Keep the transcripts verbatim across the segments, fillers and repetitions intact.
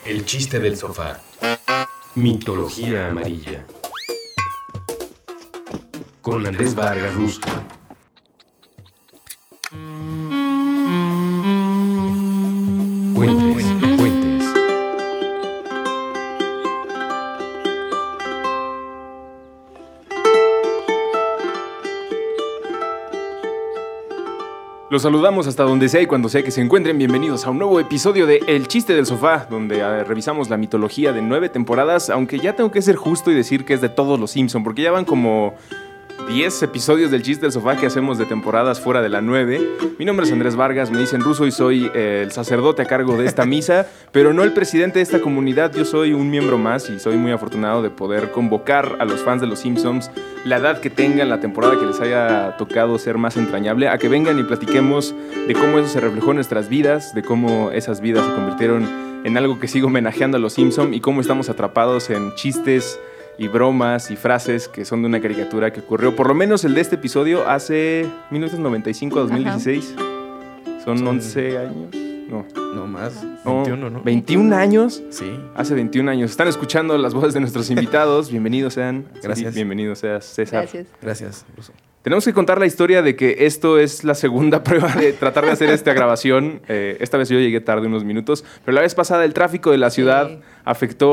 El chiste del sofá. Mitología amarilla. Con Andrés Vargas Russo. Fuentes, fuentes. Los saludamos hasta donde sea y cuando sea que se encuentren. Bienvenidos a un nuevo episodio de El Chiste del Sofá, donde eh, revisamos la mitología de nueve temporadas, aunque ya tengo que ser justo y decir que es de todos los Simpson, porque ya van como diez episodios del Chiste del Sofá que hacemos de temporadas fuera de la nueve. Mi nombre es Andrés Vargas, me dicen Russo y soy eh, el sacerdote a cargo de esta misa, pero no el presidente de esta comunidad. Yo soy un miembro más y soy muy afortunado de poder convocar a los fans de los Simpsons, la edad que tengan, la temporada que les haya tocado ser más entrañable, a que vengan y platiquemos de cómo eso se reflejó en nuestras vidas, de cómo esas vidas se convirtieron en algo que sigue homenajeando a los Simpsons y cómo estamos atrapados en chistes y bromas y frases que son de una caricatura que ocurrió, por lo menos el de este episodio, hace mil novecientos noventa y cinco a dos mil dieciséis. Son, son once años. No. No más. No, veintiuno, ¿no? ¿veintiún años? Sí. Hace veintiún años. Están escuchando las voces de nuestros invitados. Bienvenidos sean. Gracias. Sí, bienvenido seas, César. Gracias. Gracias, Russo. Tenemos que contar la historia de que esto es la segunda prueba de tratar de hacer esta grabación. Eh, esta vez yo llegué tarde unos minutos, pero la vez pasada el tráfico de la ciudad Sí. afectó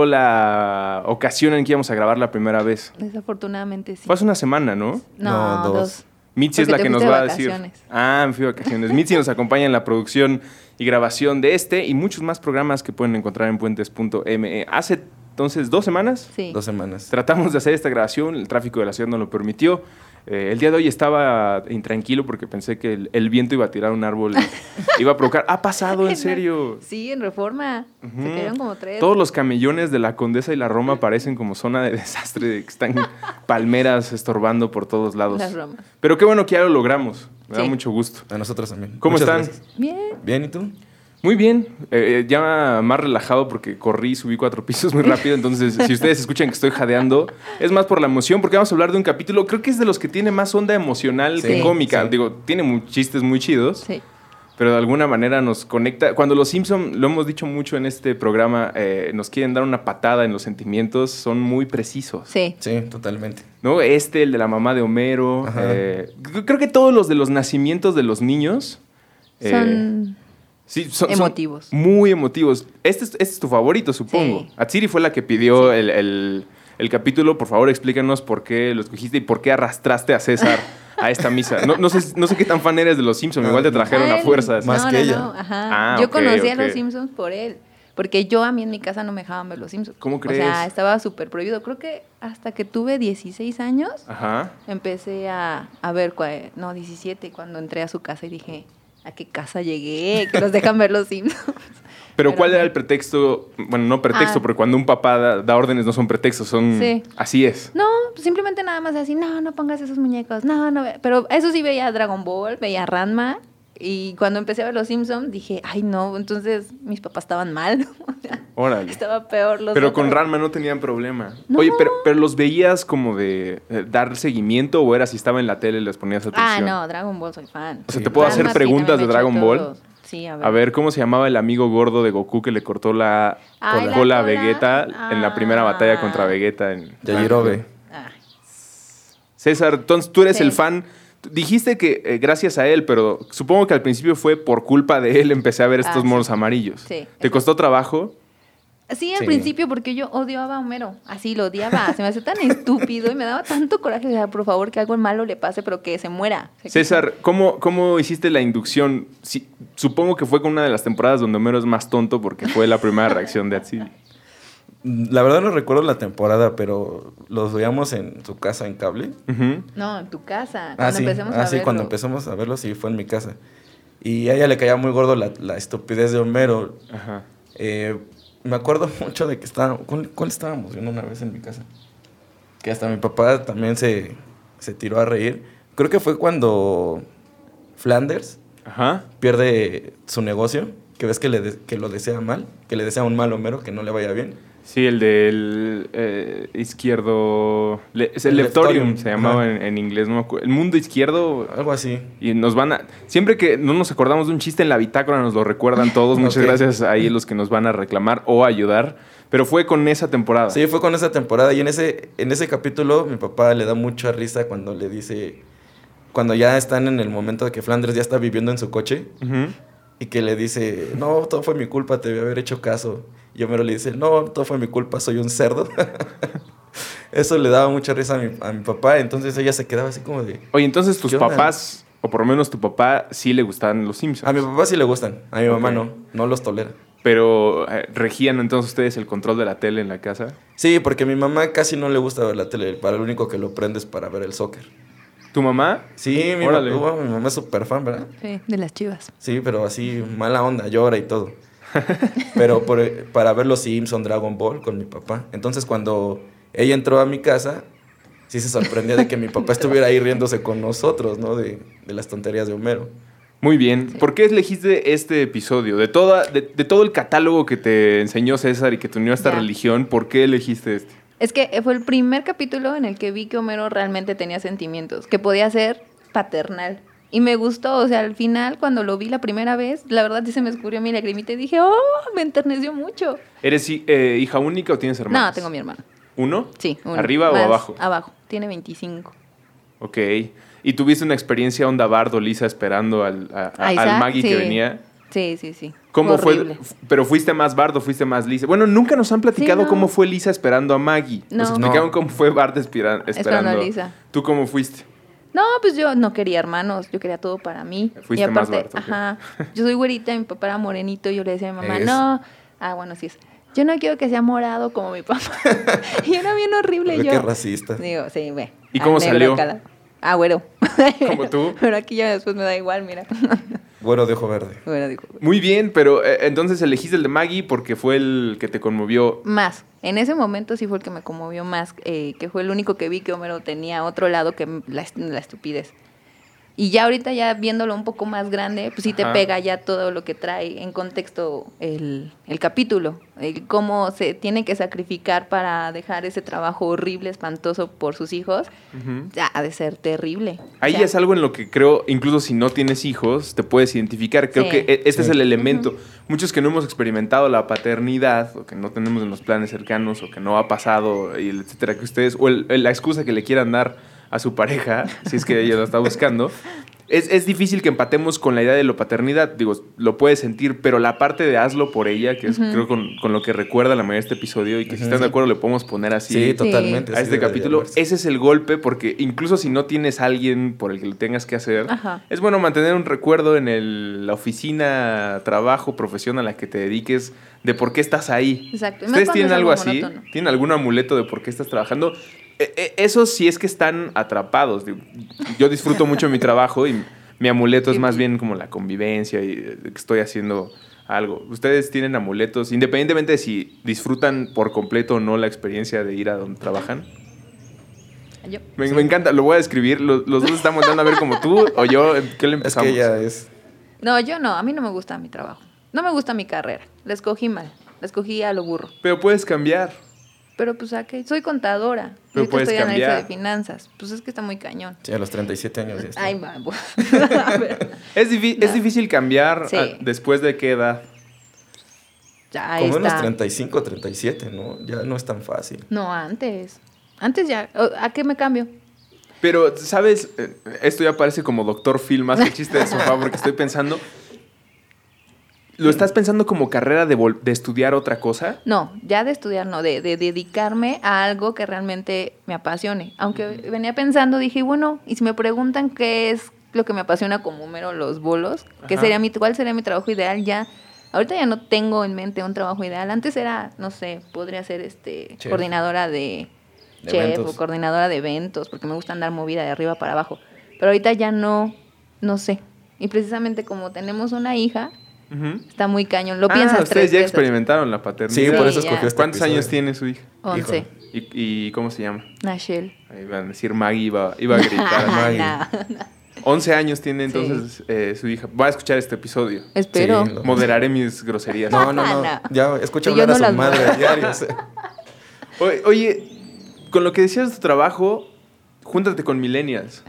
la ocasión en que íbamos a grabar la primera vez. Desafortunadamente sí. Fue hace una semana, ¿no? No, No, dos. dos. Mitzi es Porque la te que nos fuiste va de a decir. vacaciones. Ah, me fui de vacaciones. Mitzi nos acompaña en la producción y grabación de este y muchos más programas que pueden encontrar en puentes punto me. Hace entonces dos semanas Sí. Dos semanas. tratamos de hacer esta grabación, el tráfico de la ciudad no lo permitió. Eh, el día de hoy estaba intranquilo porque pensé que el, el viento iba a tirar un árbol, iba a provocar. Ha pasado, en serio. Sí, en Reforma. Ujú. Se cayeron como tres. Todos los camellones de la Condesa y la Roma parecen como zona de desastre, de que están palmeras estorbando por todos lados. Las ramas. Pero qué bueno que ya lo logramos. Me da Sí. mucho gusto. A nosotros también. ¿Cómo Muchas están? gracias. Bien. Bien, ¿y tú? Muy bien, eh, ya más relajado porque corrí y subí cuatro pisos muy rápido, entonces si ustedes escuchan que estoy jadeando, es más por la emoción, porque vamos a hablar de un capítulo, creo que es de los que tiene más onda emocional Sí, que cómica. sí. Digo, tiene mu- chistes muy chidos, Sí. pero de alguna manera nos conecta. Cuando los Simpson, lo hemos dicho mucho en este programa, eh, nos quieren dar una patada en los sentimientos, son muy precisos. Sí. Sí, totalmente. ¿No? Este, el de la mamá de Homero, Ajá. eh, c- creo que todos los de los nacimientos de los niños... eh, Son Sí, son, son emotivos. muy emotivos. Este es, este es tu favorito, supongo. Sí. Atsiri fue la que pidió Sí. el, el- el capítulo. Por favor, explícanos por qué lo escogiste y por qué arrastraste a César a esta misa. No, no, sé, no sé qué tan fan eres de los Simpsons. No, Igual te no. trajeron a él- fuerzas. Más no, que no, ella. no, ajá. Ah, Yo ok, conocí a ok. los Simpsons por él. Porque yo a mí en mi casa no me dejaban ver los Simpsons. ¿Cómo crees? O sea, estaba súper prohibido. Creo que hasta que tuve dieciséis años Ajá. empecé a, a ver, cua- no, diecisiete, cuando entré a su casa y dije, ¿a qué casa llegué? Que nos dejan ver los Simpsons. Pero Pero ¿cuál era sí. el pretexto? Bueno, no pretexto, Ah. porque cuando un papá da, da órdenes no son pretextos, son... Sí. Así es. No, simplemente nada más así, no, no pongas esos muñecos, no, no, ve-". Pero eso sí veía Dragon Ball, veía Ranma, y cuando empecé a ver Los Simpsons dije, ay no, entonces mis papás estaban mal, o sea, Órale. estaba peor los Pero con otros. Ranma no tenían problema. No. Oye, pero, pero ¿los veías como de eh, dar seguimiento o era si estaba en la tele y les ponías Ah, atención? no, Dragon Ball soy fan. O sea, Sí. ¿te puedo Ranma hacer sí, preguntas también de me Dragon eché Ball? todos. Sí, a ver. A ver, ¿cómo se llamaba el amigo gordo de Goku que le cortó la Ay, cola, la cola a cola. Vegeta en la primera batalla Ah. contra Vegeta? En... Yajirobe. Ay, César, entonces tú eres Sí. el fan. Dijiste que eh, gracias a él, pero supongo que al principio fue por culpa de él empecé a ver estos Ah, sí. monos amarillos. Sí, ¿Te exacto. costó trabajo? Sí, al Sí. principio, porque yo odiaba a Homero. Así lo odiaba. Se me hacía tan estúpido y me daba tanto coraje. O sea, por favor, que algo malo le pase, pero que se muera. O sea, que- César, ¿cómo, cómo hiciste la inducción? Sí, supongo que fue con una de las temporadas donde Homero es más tonto porque fue la primera reacción de Atsiri. La verdad no recuerdo la temporada, pero los veíamos en su casa en cable. Ujú. No, en tu casa. Ah, Cuando sí. empecemos Ah, a sí, verlo. cuando empezamos a verlo, sí, fue en mi casa. Y a ella le caía muy gordo la, la estupidez de Homero. Ajá. Eh, me acuerdo mucho de que estábamos... ¿Cuál, cuál estábamos viendo una vez en mi casa? Que hasta mi papá también se, se tiró a reír. Creo que fue cuando Flanders Ajá. pierde su negocio. que ves que, le de- que lo desea mal, que le desea un mal Homero, que no le vaya bien. Sí, el del eh, izquierdo... Le, es el, El Leptorium, Leptorium, se llamaba ajá. en, en inglés, no me acuerdo. El mundo izquierdo... Algo así. Y nos van a... Siempre que no nos acordamos de un chiste en la bitácora, nos lo recuerdan todos. Muchas Ok. gracias ahí los que nos van a reclamar o ayudar. Pero fue con esa temporada. Sí, fue con esa temporada y en ese, en ese capítulo mi papá le da mucha risa cuando le dice, cuando ya están en el momento de que Flanders ya está viviendo en su coche Ujú. y que le dice, no, todo fue mi culpa, te debí haber hecho caso. Y Homero le dice, no, todo fue mi culpa, soy un cerdo. Eso le daba mucha risa a mi, a mi papá, entonces ella se quedaba así como de... Oye, entonces tus ¿Qué onda? papás, o por lo menos tu papá, sí le gustaban los Simpsons. A mi papá sí le gustan, a mi mamá Ok. no, no los tolera. Pero eh, regían entonces ustedes el control de la tele en la casa. Sí, porque a mi mamá casi no le gusta ver la tele, para lo único que lo prende es para ver el soccer. ¿Tu mamá? Sí, mi, Órale. mamá, mi mamá es súper fan, ¿verdad? Sí, de las chivas. Sí, pero así mala onda, llora y todo. Pero por- para ver los Simpson, Dragon Ball con mi papá. Entonces cuando ella entró a mi casa, sí se sorprendió de que mi papá estuviera ahí riéndose con nosotros, ¿no? De, de las tonterías de Homero. Muy bien. Sí. ¿Por qué elegiste este episodio? De, toda, de, de todo el catálogo que te enseñó César y que te unió a esta Ya. religión, ¿por qué elegiste este? Es que fue el primer capítulo en el que vi que Homero realmente tenía sentimientos, que podía ser paternal. Y me gustó, o sea, al final, cuando lo vi la primera vez, la verdad sí se me escurrió mi lagrimita y dije, oh, me enterneció mucho. ¿Eres hi- eh, hija única o tienes hermanos? No, tengo mi hermano. ¿Uno? Sí, uno. ¿Arriba o Más abajo? Abajo, tiene veinticinco. Ok. ¿Y tuviste una experiencia onda bardo, Lisa, esperando al, a- a- ¿A al Isaac? Maggie que Sí. venía? Sí, sí, sí. ¿Cómo Horrible. fue? ¿Pero fuiste más Bardo, fuiste más Lisa? Bueno, nunca nos han platicado Sí, no. cómo fue Lisa esperando a Maggie. Nos No. explicaron No. cómo fue Bart espira- esperando, Esperando a Lisa. ¿Tú cómo fuiste? No, pues yo no quería hermanos, yo quería todo para mí. Fuiste y más aparte, Bart, ok. ajá, yo soy güerita, mi papá era morenito, yo le decía a mi mamá, Es. no, ah, bueno, sí es. Yo no quiero que sea morado como mi papá. Y era bien horrible Ve yo. qué racista. Digo, sí, ve. ¿Y ah, cómo negro salió? acá. Ah, güero. ¿Como tú? Pero aquí ya después me da igual, mira. Güero de ojo verde. Bueno, digo, Muy bien, pero eh, entonces elegiste el de Maggie porque fue el que te conmovió. más. En ese momento sí fue el que me conmovió más, eh, que fue el único que vi que Homero tenía otro lado que m- la, est- la estupidez. Y ya ahorita ya viéndolo un poco más grande, pues sí te Ajá. pega ya todo lo que trae en contexto el, el capítulo. El cómo se tiene que sacrificar para dejar ese trabajo horrible, espantoso por sus hijos. Ujú. Ya ha de ser terrible. Ahí O sea, es algo en lo que creo, incluso si no tienes hijos, te puedes identificar. Creo Sí. que e- este es Sí. el elemento. Muchos que no hemos experimentado la paternidad, o que no tenemos en los planes cercanos, o que no ha pasado, y el etcétera, que ustedes, o el- el- la excusa que le quieran dar a su pareja, si es que ella lo está buscando, es, es difícil que empatemos con la idea de la paternidad. Digo, lo puedes sentir, pero la parte de hazlo por ella, que es Ujú. creo con, con lo que recuerda la mayoría de este episodio, y que si están de acuerdo le podemos poner así. Sí, totalmente. A así este debería capítulo, verse. ese es el golpe, porque incluso si no tienes a alguien por el que lo tengas que hacer, Ajá. es bueno mantener un recuerdo en el- la oficina, trabajo, profesión a la que te dediques de por qué estás ahí. Exacto. Y más ¿Ustedes cuando tienen es algo algo así? monótono. ¿Tienen algún amuleto de por qué estás trabajando? E- e- eso sí es que están atrapados. Digo, yo disfruto mucho mi trabajo y mi amuleto es más bien como la convivencia y eh, que estoy haciendo algo. ¿Ustedes tienen amuletos, independientemente de si disfrutan por completo o no la experiencia de ir a donde trabajan? Yo. Me, me encanta, lo voy a describir. Los, los dos estamos dando a ver como tú o yo. ¿Qué le Es empezamos? que ella es... No, yo no, a mí no me gusta mi trabajo. No me gusta mi carrera. La escogí mal. La escogí a lo burro. Pero puedes cambiar. Pero pues a qué, soy contadora. Pero Ahorita puedes estoy analista cambiar. de finanzas. Pues es que está muy cañón. Sí, a los treinta y siete años ya está. Ay, vamos. A ver, Es, difi- es No. difícil cambiar Sí. ah, después de qué edad. ya ahí Como unos está. treinta y cinco, treinta y siete, ¿no? Ya no es tan fácil. No, antes. Antes ya. O- ¿A qué me cambio? Pero, ¿sabes? Eh, Esto ya parece como Doctor Phil más que chiste de sofá porque estoy pensando... ¿Lo estás pensando como carrera de, vol- de estudiar otra cosa? No, ya de estudiar, no, de, de dedicarme a algo que realmente me apasione. Aunque venía pensando, dije, bueno, y si me preguntan qué es lo que me apasiona como Homero, los bolos, ¿qué Ajá. sería mi, ¿cuál sería mi trabajo ideal? Ya, ahorita ya no tengo en mente un trabajo ideal. Antes era, no sé, podría ser este Chef. coordinadora de, De chef eventos. o coordinadora de eventos, porque me gusta andar movida de arriba para abajo. Pero ahorita ya no, no sé. Y precisamente como tenemos una hija, Ujú. está muy cañón. Lo Ah, piensas ustedes tres ya veces. experimentaron la paternidad. Sí, por Sí, eso ya. escogió este ¿Cuántos episodio. años tiene su hija? Once. Híjole. ¿Y, y cómo se llama? Nashel. Ahí van a decir Maggie, iba, iba a gritar. Maggie. No, no. once años tiene entonces sí. eh, su hija. Va a escuchar este episodio. Espero. Sí, lo- Moderaré mis groserías. No, no, no. No. Ya escucha Y yo hablar no a su las madre veo. a diario. o sea. Oye, oye, con lo que decías de tu trabajo, júntate con millennials.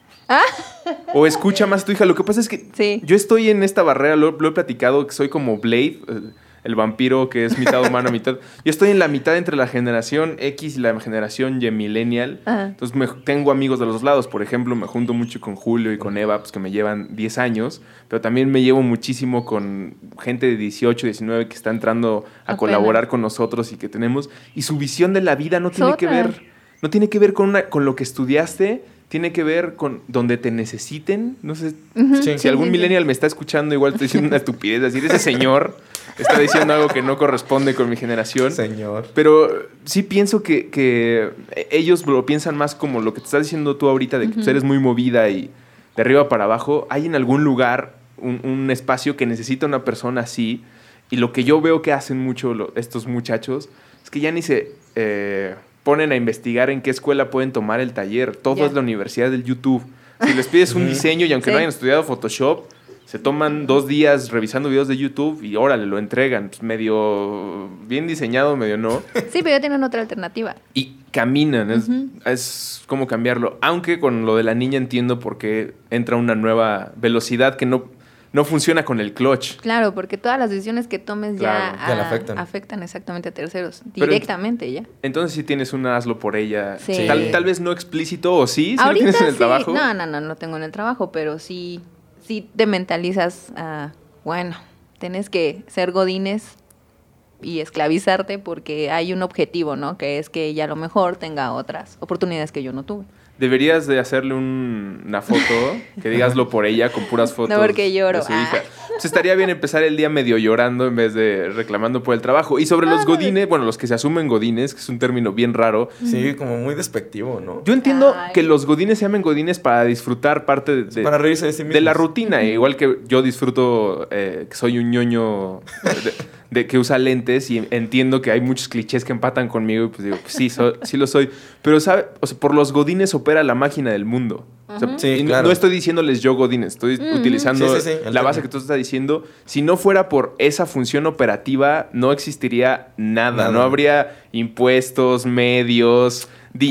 O escucha más a tu hija. Lo que pasa es que Sí. yo estoy en esta barrera, lo, lo he platicado, que soy como Blade, eh, el vampiro que es mitad humano, mitad... Yo estoy en la mitad entre la generación X y la generación Y millennial. Ajá. Entonces me, tengo amigos de los dos lados. Por ejemplo, me junto mucho con Julio y con Eva, pues, que me llevan diez años. Pero también me llevo muchísimo con gente de dieciocho, diecinueve que está entrando a Apenas. colaborar con nosotros y que tenemos... Y su visión de la vida no Es tiene que otra. ver... No tiene que ver con, una, con lo que estudiaste, tiene que ver con donde te necesiten. No sé, Ujú. Sí. si algún sí, sí. millennial me está escuchando, igual estoy diciendo una estupidez. Decir, ese señor está diciendo algo que no corresponde con mi generación. Señor. Pero sí pienso que, que ellos lo piensan más como lo que te estás diciendo tú ahorita, de que pues, eres muy movida y de arriba para abajo. Hay en algún lugar un, un espacio que necesita una persona así. Y lo que yo veo que hacen mucho lo- estos muchachos es que ya ni se eh, ponen a investigar en qué escuela pueden tomar el taller. Todo Ya. es la universidad del YouTube. Si les pides un Ujú. diseño y aunque no Sí. hayan estudiado Photoshop, se toman dos días revisando videos de YouTube y órale, lo entregan. Pues medio bien diseñado, medio no. Sí, pero ya tienen otra alternativa. Y caminan. Es, Ujú. es como cambiarlo. Aunque con lo de la niña entiendo por qué entra una nueva velocidad que no, no funciona con el clutch. Claro, porque todas las decisiones que tomes Claro, ya, ya la ah, afectan. afectan exactamente a terceros. Pero- Directamente ya. Entonces si tienes un hazlo por ella. Sí. Tal, tal vez no explícito o sí, si lo Ahorita tienes en el sí. trabajo. No, no, no, no tengo en el trabajo, pero sí, sí te mentalizas a, bueno, tienes que ser godines y esclavizarte porque hay un objetivo, ¿no? Que es que ella a lo mejor tenga otras oportunidades que yo no tuve. Deberías de hacerle un- una foto que digaslo por ella con puras fotos No, porque lloro. de su Ah. hija. Pues estaría bien empezar el día medio llorando en vez de reclamando por el trabajo. Y sobre los godines, bueno, los que se asumen godines, que es un término bien raro. Sí, como muy despectivo, ¿no? Yo entiendo Ay. que los godines se llamen godines para disfrutar parte de, de- Para reírse de sí mismos. de la rutina. Igual que yo disfruto eh, que soy un ñoño de, de que usa lentes y entiendo que hay muchos clichés que empatan conmigo y pues digo, pues sí, so- sí lo soy. Pero, ¿sabe? O sea, por los godines opera la máquina del mundo. O sea, Sí, y no- claro. no estoy diciéndoles yo godines, estoy utilizando Sí, sí, sí, el la base término. que tú estás diciendo. Si no fuera por esa función operativa, no existiría nada. Nada. No habría impuestos, medios,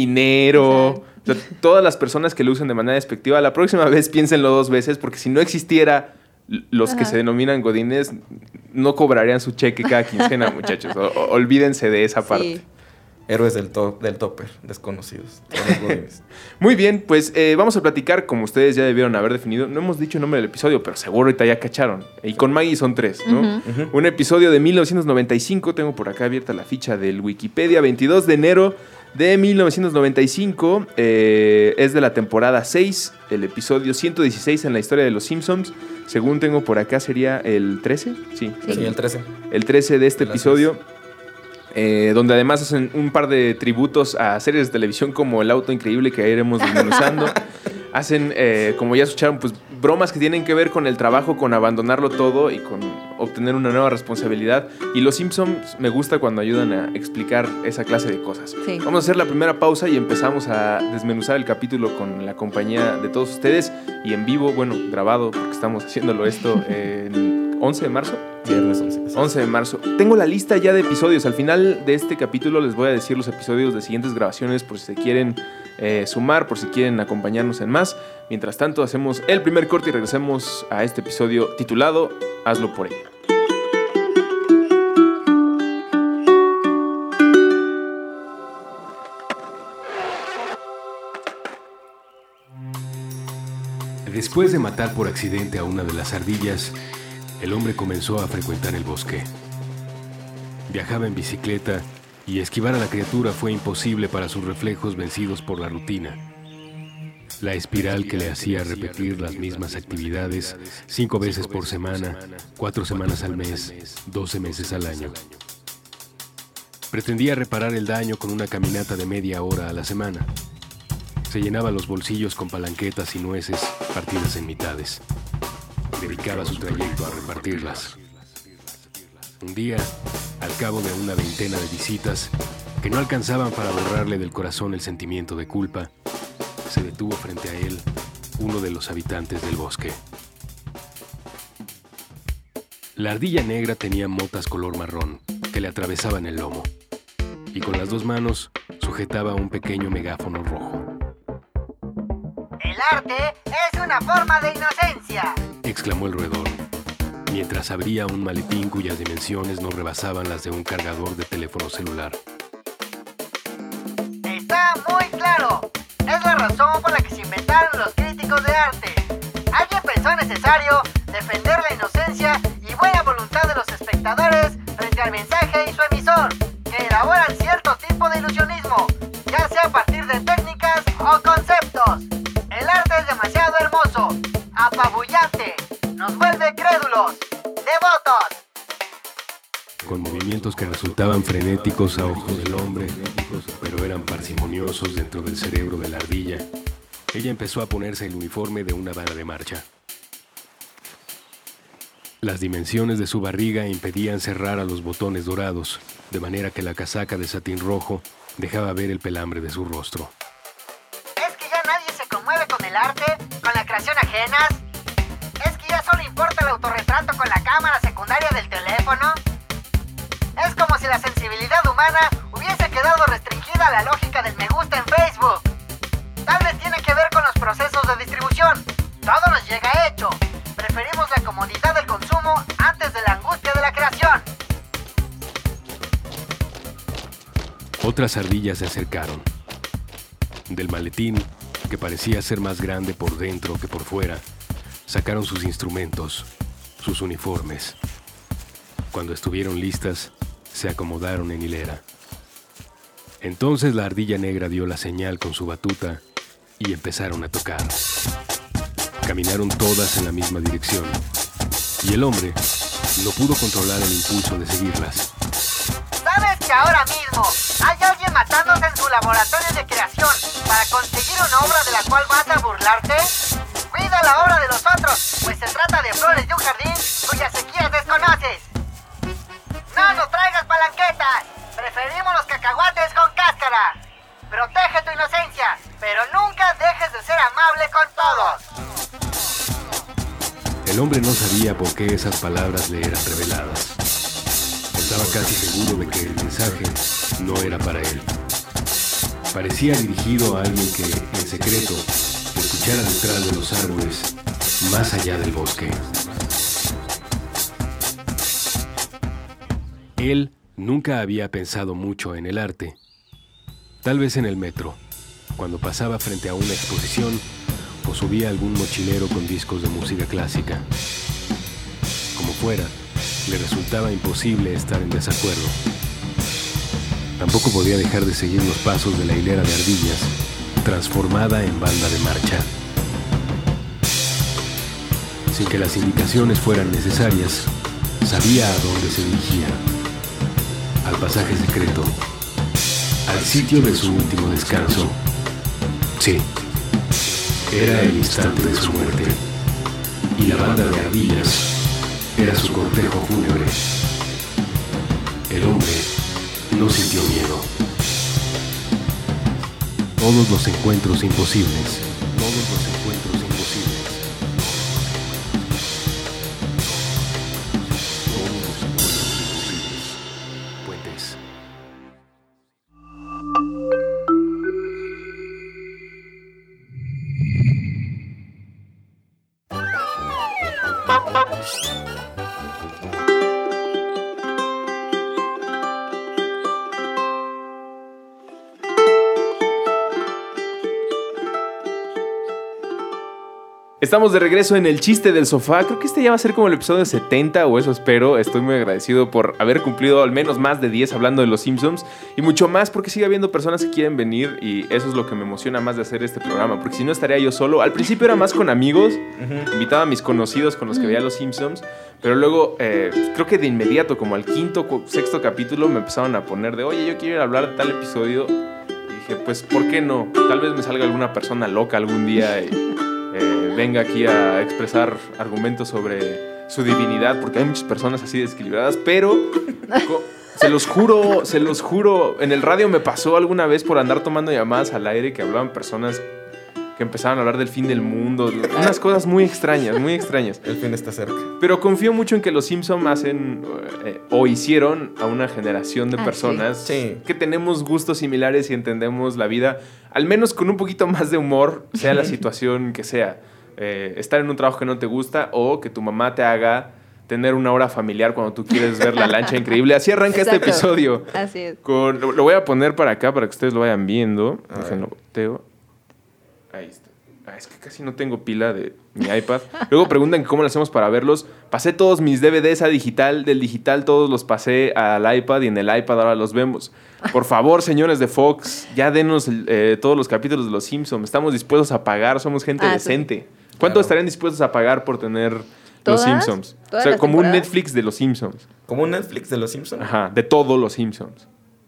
dinero. O sea, todas las personas que lo usen de manera despectiva, la próxima vez piénsenlo dos veces, porque si no existiera l- los que Ajá. se denominan godines, no cobrarían su cheque cada quincena, muchachos. O- o- olvídense de esa parte. Sí. Héroes del, to- del topper, desconocidos. Son los godines. Muy bien, pues eh, vamos a platicar, como ustedes ya debieron haber definido. No hemos dicho el nombre del episodio, pero seguro ahorita ya cacharon. Y con Maggie son tres, ¿no? Ujú. Un episodio de mil novecientos noventa y cinco. Tengo por acá abierta la ficha del Wikipedia. veintidós de enero de mil novecientos noventa y cinco. Eh, es de la temporada seis. El episodio ciento dieciséis en la historia de los Simpsons. Según tengo por acá, sería el trece. Sí, Sí. Sí, el trece. el trece de este Gracias. episodio, eh, donde además hacen un par de tributos a series de televisión como El Auto Increíble, que iremos desmenuzando. Hacen, eh, como ya escucharon, pues bromas que tienen que ver con el trabajo, con abandonarlo todo y con obtener una nueva responsabilidad. Y los Simpsons me gusta cuando ayudan a explicar esa clase de cosas. Sí. Vamos a hacer la primera pausa y empezamos a desmenuzar el capítulo con la compañía de todos ustedes y en vivo, bueno, grabado, porque estamos haciéndolo esto el once de marzo. Viernes once. once de marzo. Tengo la lista ya de episodios. Al final de este capítulo les voy a decir los episodios de siguientes grabaciones por si se quieren eh, sumar, por si quieren acompañarnos en más. Mientras tanto, hacemos el primer corte y regresemos a este episodio titulado Hazlo por ella. Después de matar por accidente a una de las ardillas, el hombre comenzó a frecuentar el bosque. Viajaba en bicicleta y esquivar a la criatura fue imposible para sus reflejos vencidos por la rutina. La espiral que le hacía repetir las mismas actividades cinco veces por semana, cuatro semanas al mes, doce meses al año. Pretendía reparar el daño con una caminata de media hora a la semana. Se llenaba los bolsillos con palanquetas y nueces partidas en mitades. Dedicaba su trayecto a repartirlas. Un día, al cabo de una veintena de visitas que no alcanzaban para borrarle del corazón el sentimiento de culpa, se detuvo frente a él uno de los habitantes del bosque. La ardilla negra tenía motas color marrón que le atravesaban el lomo y con las dos manos sujetaba un pequeño megáfono rojo. El arte es una forma de inocencia, exclamó el roedor, mientras abría un maletín cuyas dimensiones no rebasaban las de un cargador de teléfono celular. Está muy claro. Es la razón por la que se inventaron los críticos de arte. Alguien pensó necesario defender la inocencia y buena voluntad de los espectadores frente al mensaje y su emisor, que elaboran cierto tipo de ilusionismo, ya sea a partir de técnicas o conceptos. El arte es demasiado hermoso, apabullante, nos vuelve crédulos, devotos. Con movimientos que resultaban frenéticos a ojos del hombre, pero eran parsimoniosos dentro del cerebro de la ardilla, ella empezó a ponerse el uniforme de una banda de marcha. Las dimensiones de su barriga impedían cerrar a los botones dorados, de manera que la casaca de satín rojo dejaba ver el pelambre de su rostro. ¿Es que ya nadie se conmueve con el arte, con la creación ajenas? ¿Es que ya solo importa el autorretrato con la cámara secundaria del teléfono? Es como si la sensibilidad humana hubiese quedado restringida a la lógica del me gusta en Facebook. Tal vez tiene que ver con los procesos de distribución. Todo nos llega hecho. Preferimos la comodidad del consumo antes de la angustia de la creación. Otras ardillas se acercaron. Del maletín, que parecía ser más grande por dentro que por fuera, sacaron sus instrumentos, sus uniformes. Cuando estuvieron listas, se acomodaron en hilera. Entonces la ardilla negra dio la señal con su batuta y empezaron a tocar. Caminaron todas en la misma dirección, y el hombre no pudo controlar el impulso de seguirlas. ¿Sabes que ahora mismo hay alguien matándose en su laboratorio de creación para conseguir una obra de la cual vas a burlarte? Cuida la obra de los otros, pues se trata de flores de un jardín cuyas sequías desconoces. No nos traigas palanquetas, preferimos los cacahuates con cáscara. Protege tu inocencia, pero nunca dejes de ser amable con todos. El hombre no sabía por qué esas palabras le eran reveladas. Estaba casi seguro de que el mensaje no era para él. Parecía dirigido a alguien que, en secreto, escuchara detrás de los árboles, más allá del bosque. Él nunca había pensado mucho en el arte. Tal vez en el metro, cuando pasaba frente a una exposición o subía algún mochilero con discos de música clásica. Como fuera, le resultaba imposible estar en desacuerdo. Tampoco podía dejar de seguir los pasos de la hilera de ardillas, transformada en banda de marcha. Sin que las indicaciones fueran necesarias, sabía a dónde se dirigía. Al pasaje secreto, al sitio de su último descanso. Sí, era el instante de su muerte, y la banda de ardillas era su cortejo fúnebre. El hombre no sintió miedo. Todos los encuentros imposibles, todos los encuentros imposibles, todos los encuentros imposibles, puentes. Estamos de regreso en El Chiste del Sofá. Creo que este ya va a ser como el episodio setenta, o eso espero. Estoy muy agradecido por haber cumplido al menos más de diez hablando de los Simpsons. Y mucho más porque sigue habiendo personas que quieren venir. Y eso es lo que me emociona más de hacer este programa. Porque si no estaría yo solo. Al principio era más con amigos. Invitaba a mis conocidos con los que veía los Simpsons. Pero luego, eh, creo que de inmediato, como al quinto, sexto capítulo, me empezaron a poner de, oye, yo quiero ir a hablar de tal episodio. Y dije, pues, ¿por qué no? Tal vez me salga alguna persona loca algún día y eh, venga aquí a expresar argumentos sobre su divinidad, porque hay muchas personas así desequilibradas, pero co- se los juro, se los juro, en el radio me pasó alguna vez por andar tomando llamadas al aire que hablaban personas que que empezaban a hablar del fin del mundo. Unas cosas muy extrañas, muy extrañas. El fin está cerca. Pero confío mucho en que los Simpson hacen eh, o hicieron a una generación de Ah, personas sí. Sí. que tenemos gustos similares y entendemos la vida, al menos con un poquito más de humor, sea la situación que sea. Eh, estar en un trabajo que no te gusta o que tu mamá te haga tener una hora familiar cuando tú quieres ver La Lancha Increíble. Así arranca este Exacto. episodio. Así es. Con, lo, lo voy a poner para acá para que ustedes lo vayan viendo. A ver. Déjenlo, Teo. Ahí está. Ah, es que casi no tengo pila de mi iPad. Luego preguntan que cómo lo hacemos para verlos. Pasé todos mis D V Ds a digital. Del digital todos los pasé al iPad y en el iPad ahora los vemos. Por favor, señores de Fox, ya denos eh, todos los capítulos de Los Simpsons. Estamos dispuestos a pagar. Somos gente Ah, decente. ¿Cuánto Claro. estarían dispuestos a pagar por tener ¿Todas? Los Simpsons? O ¿Todas sea, las como un temporadas? Netflix de Los Simpsons. Como un Netflix de los Simpsons. Ajá, de todos Los Simpsons.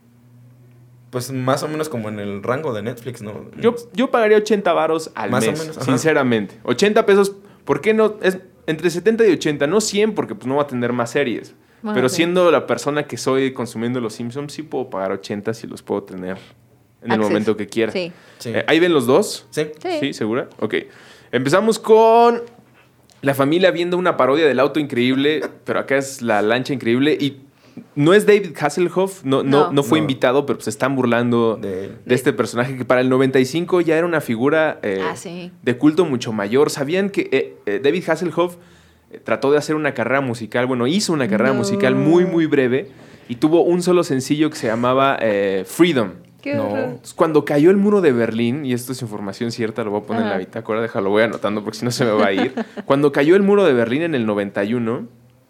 Pues más o menos como en el rango de Netflix, ¿no? Yo, yo pagaría ochenta varos al Más o mes, menos, ajá. sinceramente. ochenta pesos, ¿por qué no? Es entre setenta y ochenta, no cien porque pues, no va a tener más series. Bueno, Pero sí. siendo la persona que soy consumiendo Los Simpsons, sí puedo pagar ochenta si los puedo tener en el Access. momento que quiera. Sí. Sí. Eh, ¿Ahí ven los dos? Sí. Sí. ¿Segura? Ok. Empezamos con la familia viendo una parodia del auto increíble, pero acá es La Lancha Increíble y no es David Hasselhoff, no, no, No. no fue No. invitado, pero se están burlando De de, él. este personaje que para el noventa y cinco ya era una figura eh, Ah, sí. de culto mucho mayor. ¿Sabían que eh, eh, David Hasselhoff eh, trató de hacer una carrera musical? Bueno, hizo una carrera No. musical muy, muy breve y tuvo un solo sencillo que se llamaba eh, Freedom. Qué No. horror. Entonces, cuando cayó el muro de Berlín, y esto es información cierta, lo voy a poner en la Ajá. bitácora, déjalo, voy anotando porque si no se me va a ir. Cuando cayó el muro de Berlín en el noventa y uno,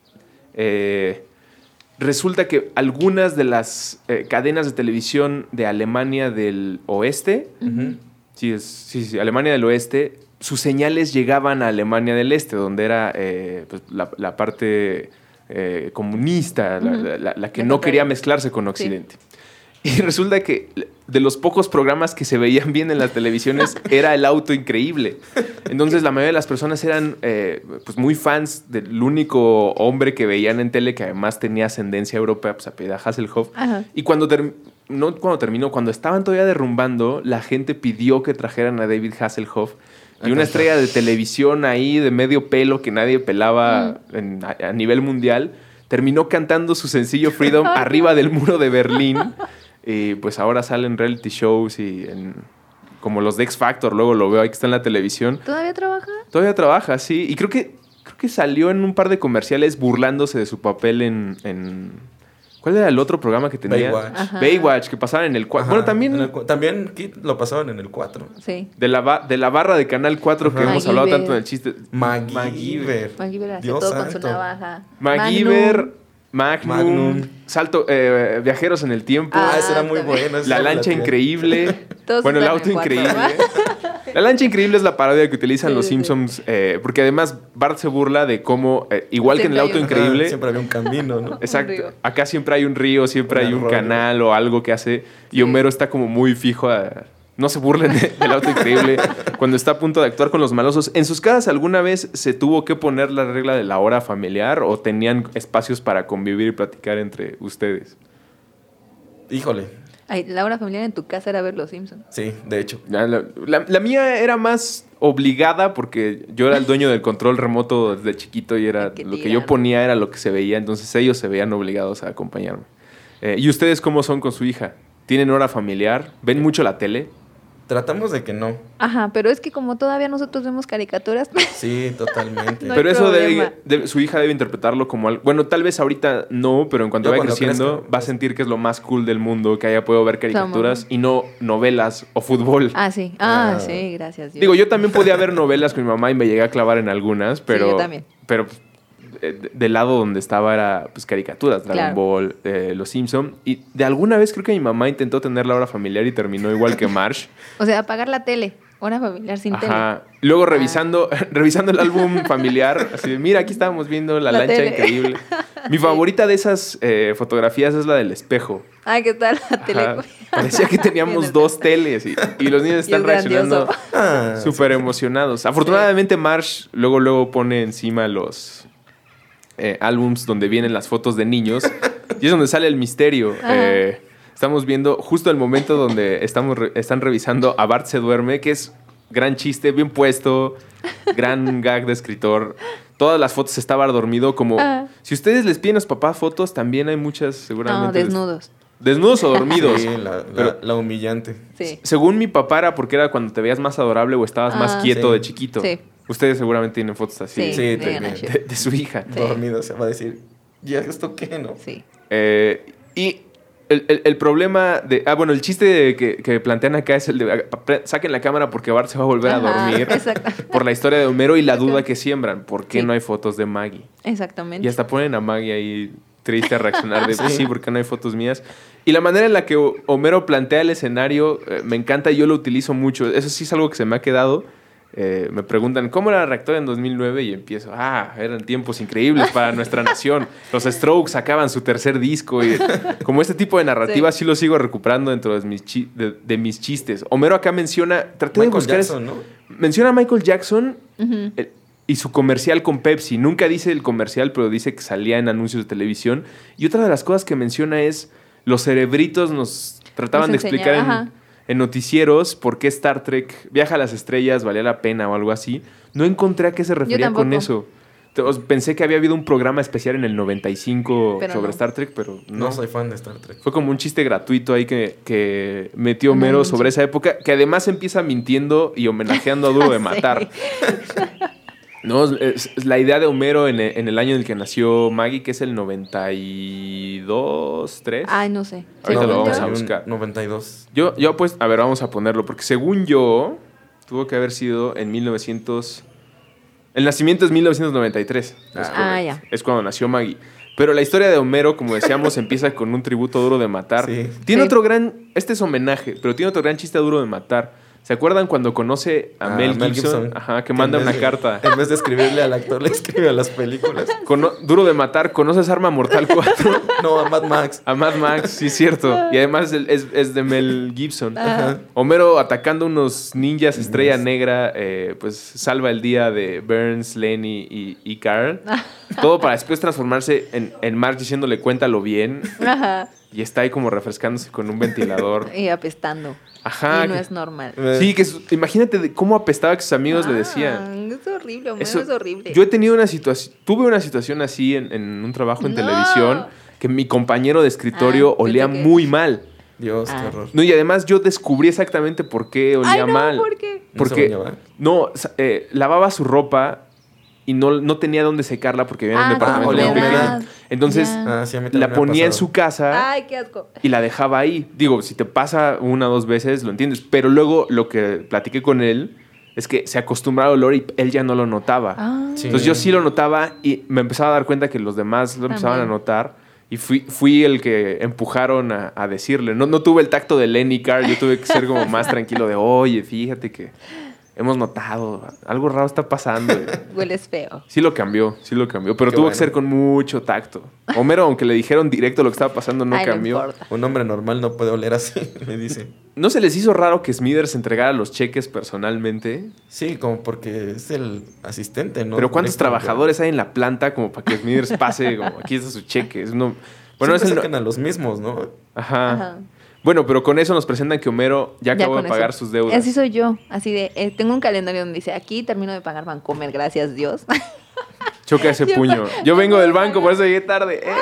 eh, resulta que algunas de las eh, cadenas de televisión de Alemania del Oeste, Ujú. sí, es, sí, sí, Alemania del Oeste, sus señales llegaban a Alemania del Este, donde era eh, pues, la, la parte eh, comunista, la, Ujú. la- la- la que La no parte- quería mezclarse con Occidente. Y resulta que de los pocos programas que se veían bien en las televisiones era El Auto Increíble. Entonces la mayoría de las personas eran eh, pues muy fans del único hombre que veían en tele que además tenía ascendencia europea, pues apellida Hasselhoff. Ajá. Y cuando ter- no cuando terminó, cuando estaban todavía derrumbando, la gente pidió que trajeran a David Hasselhoff y una estrella de televisión ahí de medio pelo que nadie pelaba en- a, a nivel mundial, terminó cantando su sencillo Freedom arriba del muro de Berlín. Y pues ahora salen reality shows y en, como los de X Factor, luego lo veo ahí que está en la televisión. ¿Todavía trabaja? Todavía trabaja, sí. Y creo que, creo que salió en un par de comerciales burlándose de su papel en... en- ¿cuál era el otro programa que tenía? Baywatch. Ajá. Baywatch, que pasaban en el cuatro. Ajá, Bueno, también en el cu- también Kid lo pasaban en el cuatro. Sí. de, la ba- de la barra de Canal cuatro que Ajá. hemos hablado MacGyver. tanto en el chiste. MacGyver. MacGyver hacía Dios todo con su santo. navaja. MacGyver, Magnum, Magnum. Salto, eh, Viajeros en el Tiempo, Ah, Ah, ese era muy también. bueno. ese La sí me Lancha latía. Increíble. Todos Bueno, el están auto en cuatro, increíble. ¿verdad? La Lancha Increíble es la parodia que utilizan Sí, los sí, Simpsons, eh, porque además Bart se burla de cómo, eh, igual que en el Siempre auto hay un- increíble, Ajá, siempre había un camino, ¿no? Un exacto, río. acá siempre hay un río, siempre Un hay un arroyo. canal o algo que hace, y Sí. Homero está como muy fijo a... No se burlen de- del auto increíble cuando está a punto de actuar con los malosos. ¿En sus casas alguna vez se tuvo que poner la regla de la hora familiar o tenían espacios para convivir y platicar entre ustedes? Híjole. Ay, la hora familiar en tu casa era ver Los Simpsons. Sí, de hecho. La, la- la- la mía era más obligada porque yo era el dueño del control remoto desde chiquito y era Ay, qué lo que tirano. yo ponía era lo que se veía, entonces ellos se veían obligados a acompañarme. Eh, ¿Y ustedes cómo son con su hija? ¿Tienen hora familiar? ¿Ven mucho la tele? Tratamos de que no. Ajá, pero es que como todavía nosotros vemos caricaturas, Sí, totalmente. No hay Pero eso debe, problema. debe- su hija debe interpretarlo como algo... Bueno, tal vez ahorita no, pero en cuanto Yo vaya cuando creciendo crezca, va a sentir que es lo más cool del mundo, que haya podido ver caricaturas Somos. y no novelas o fútbol. ah, sí. Ah, Ah. sí, gracias. Dios. Digo, yo también podía ver novelas con mi mamá y me llegué a clavar en algunas, pero... yo también. Pero pues, eh, de- del lado donde estaba era pues caricaturas, Dragon Claro. Ball, eh, Los Simpson. Y de alguna vez creo que mi mamá intentó tener la hora familiar y terminó igual que Marsh. O sea, apagar la tele. Hora familiar sin Ajá. Luego revisando, revisando el álbum familiar, así de, mira, aquí estábamos viendo La, La Lancha tele. Increíble. Mi favorita de esas eh, fotografías es la del espejo. tele. Ay, ¿qué tal la Ajá. tele? Parecía que teníamos dos teles y, y los niños Y están es reaccionando grandioso. Ah, súper emocionados. Afortunadamente Marsh luego, luego pone encima los eh, álbums donde vienen las fotos de niños y es donde sale el misterio. Ajá. Eh, estamos viendo justo el momento donde estamos re- están revisando a Bart se duerme, que es gran chiste, bien puesto, gran gag de escritor. Todas las fotos estaba dormido, como... Ah. Si ustedes les piden a los papás fotos, también hay muchas seguramente... No, desnudos. ¿Desnudos o dormidos? Sí, la, la, Pero- la humillante. Sí. Según mi papá era porque era cuando te veías más adorable o estabas más Ah. quieto Sí. de chiquito. Sí. Ustedes seguramente tienen fotos así Sí, Sí, de te- Ganache. de, de su hija. Sí. Dormido se va a decir, ¿ya esto qué, no? Sí. Eh, y el, el- el problema de... Ah, bueno, el chiste de que, que plantean acá es el de... ah, pre- Saquen la cámara porque Bart se va a volver a Ajá, dormir. exacto. Por la historia de Homero y la duda que siembran. ¿Por qué Sí. no hay fotos de Maggie? Exactamente. Y hasta ponen a Maggie ahí triste a reaccionar de... Sí. Sí, ¿por qué no hay fotos mías? Y la manera en la que O- Homero plantea el escenario eh, me encanta y yo lo utilizo mucho. Eso sí es algo que se me ha quedado. Eh, me preguntan, ¿cómo era Reactor en dos mil nueve? Y empiezo, ah, eran tiempos increíbles para nuestra nación. Los Strokes sacaban su tercer disco. Y como este tipo de narrativa sí, Sí. lo sigo recuperando dentro de mis, chi- de, de mis chistes. Homero acá menciona... Traté de Michael buscar es- Jackson, ¿no? Menciona a Michael Jackson Ujú. el- y su comercial con Pepsi. Nunca dice el comercial, pero dice que salía en anuncios de televisión. Y otra de las cosas que menciona es los cerebritos nos trataban Nos de explicar enseña- en, ajá. en noticieros por qué Star Trek, Viaja a las Estrellas, valía la pena o algo así. No encontré a qué se refería con tampoco. eso. Te- os- Pensé que había habido un programa especial en el noventa y cinco Pero sobre no. Star Trek, pero No. no. soy fan de Star Trek. Fue como un chiste gratuito ahí que, que metió Un Homero anuncio. sobre esa época, que además empieza mintiendo y homenajeando a Duro de Sí. Matar. No, es, es la idea de Homero en el, en el año en el que nació Maggie, que es el noventa y dos, tres. Ay, no sé. Ahorita Según lo vamos yo- a buscar. noventa y dos. Yo, yo pues, a ver, vamos a ponerlo, porque según yo, tuvo que haber sido en mil novecientos... El nacimiento es mil novecientos noventa y tres. Es, Ah, correcto. ya. Es cuando nació Maggie. Pero la historia de Homero, como decíamos, empieza con un tributo a Duro de Matar. Sí. Tiene Sí. otro gran... Este es homenaje, pero tiene otro gran chiste a Duro de Matar. ¿Se acuerdan cuando conoce a Ah, Mel, Gibson? Ajá, que manda en una vez de- carta. En vez de escribirle al actor, le escribe a las películas. Cono- Duro de Matar, ¿conoces Arma Mortal cuatro? No, a Mad Max. A Mad Max, sí, cierto. Y además el- es, es de Mel Gibson. Ajá. Homero atacando unos ninjas Estrella Negra, eh, pues salva el día de Burns, Lenny y, y Carl. Todo para después transformarse en, en Marge diciéndole cuéntalo bien. Ajá. Y está ahí como refrescándose con un ventilador. Y apestando. Ajá. Y no que- es normal. Sí, que su- imagínate de cómo apestaba que sus amigos le decían. Ah, es horrible, Homero Eso- es horrible. Yo he tenido una situación, tuve una situación así en, en un trabajo en No. televisión, que mi compañero de escritorio Ah, olía pensé que- muy mal. Dios, Ah. qué horror. No, y además yo descubrí exactamente por qué olía Ay, no, mal. ¿por qué? ¿No se Porque bañaba? no, sa- eh, lavaba su ropa y no, no tenía dónde secarla porque vivía en un Ah, departamento olía muy humedad. pequeño. Entonces Ya. Ah, sí, a mí también la me ha ponía en pasado. su casa Ay, qué asco. y la dejaba ahí. Digo, si te pasa una o dos veces, lo entiendes. Pero luego lo que platiqué con él es que se acostumbraba al olor y él ya no lo notaba. Ah. Sí. Entonces yo sí lo notaba y me empezaba a dar cuenta que los demás lo empezaban También. a notar. Y fui, fui el que empujaron a, a decirle. No, no tuve el tacto de Lenny Carr, yo tuve que ser como más tranquilo de, oye, fíjate que hemos notado, algo raro está pasando. Hueles feo. Sí lo cambió, sí lo cambió, pero Qué tuvo bueno. que ser con mucho tacto. Homero, aunque le dijeron directo lo que estaba pasando, no Ay, cambió. no importa. Un hombre normal no puede oler así, me dice. ¿No se les hizo raro que Smithers entregara los cheques personalmente? Sí, como porque es el asistente, ¿no? Pero ¿cuántos Directo, trabajadores hay en la planta como para que Smithers pase, como aquí está su cheque? Es uno... Bueno, es Siempre el... sacan a los mismos, ¿no? Ajá. Ajá. Bueno, pero con eso nos presentan que Homero ya acabó con de pagar eso. sus deudas. Así soy yo. Así de, eh, tengo un calendario donde dice, aquí termino de pagar Vancomer, gracias Dios. Choca ese Yo puño. pa- Yo vengo del banco, por eso llegué tarde. Eh.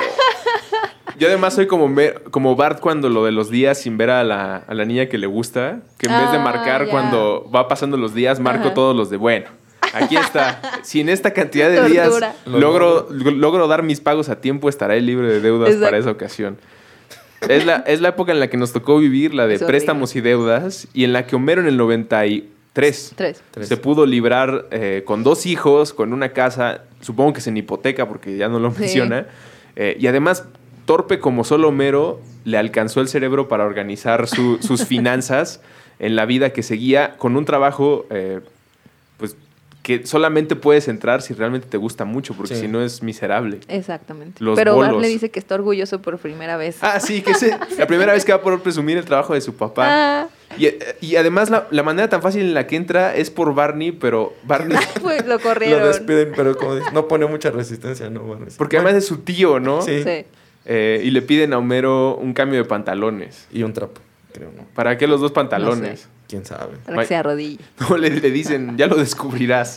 Yo además soy como, me- como Bart cuando lo de los días sin ver a la, a la niña que le gusta, que en vez de Ah, marcar ya. cuando va pasando los días, marco Ajá. todos los de, bueno, aquí está. Si en esta cantidad de días Tortura. logro, logro dar mis pagos a tiempo, estaré libre de deudas Exacto. para esa ocasión. Es la, es la época en la que nos tocó vivir, la de Es préstamos y deudas, y en la que Homero en el noventa y tres Tres. Tres. se pudo librar eh, con dos hijos, con una casa, supongo que es en hipoteca porque ya no lo Sí. menciona. Eh, y además, torpe como solo Homero, le alcanzó el cerebro para organizar su- sus finanzas en la vida que seguía con un trabajo eh, pues, que solamente puedes entrar si realmente te gusta mucho, porque Sí. si no es miserable. Exactamente. Los Pero Bart bolos. le dice que está orgulloso por primera vez. Ah, sí, que es la primera vez que va a poder presumir el trabajo de su papá. Ah, Y, y además la, la manera tan fácil en la que entra es por Barney, pero Barney... pues lo Lo corrieron. despiden, pero como dice, no pone mucha resistencia, ¿no? Bueno, sí. Porque además es su tío, ¿no? Sí. Sí. Eh, y le piden a Homero un cambio de pantalones. Y un trapo, creo, ¿no? ¿Para qué los dos pantalones? quién sabe. Para que se arrodille. No, le, le dicen, ya lo descubrirás.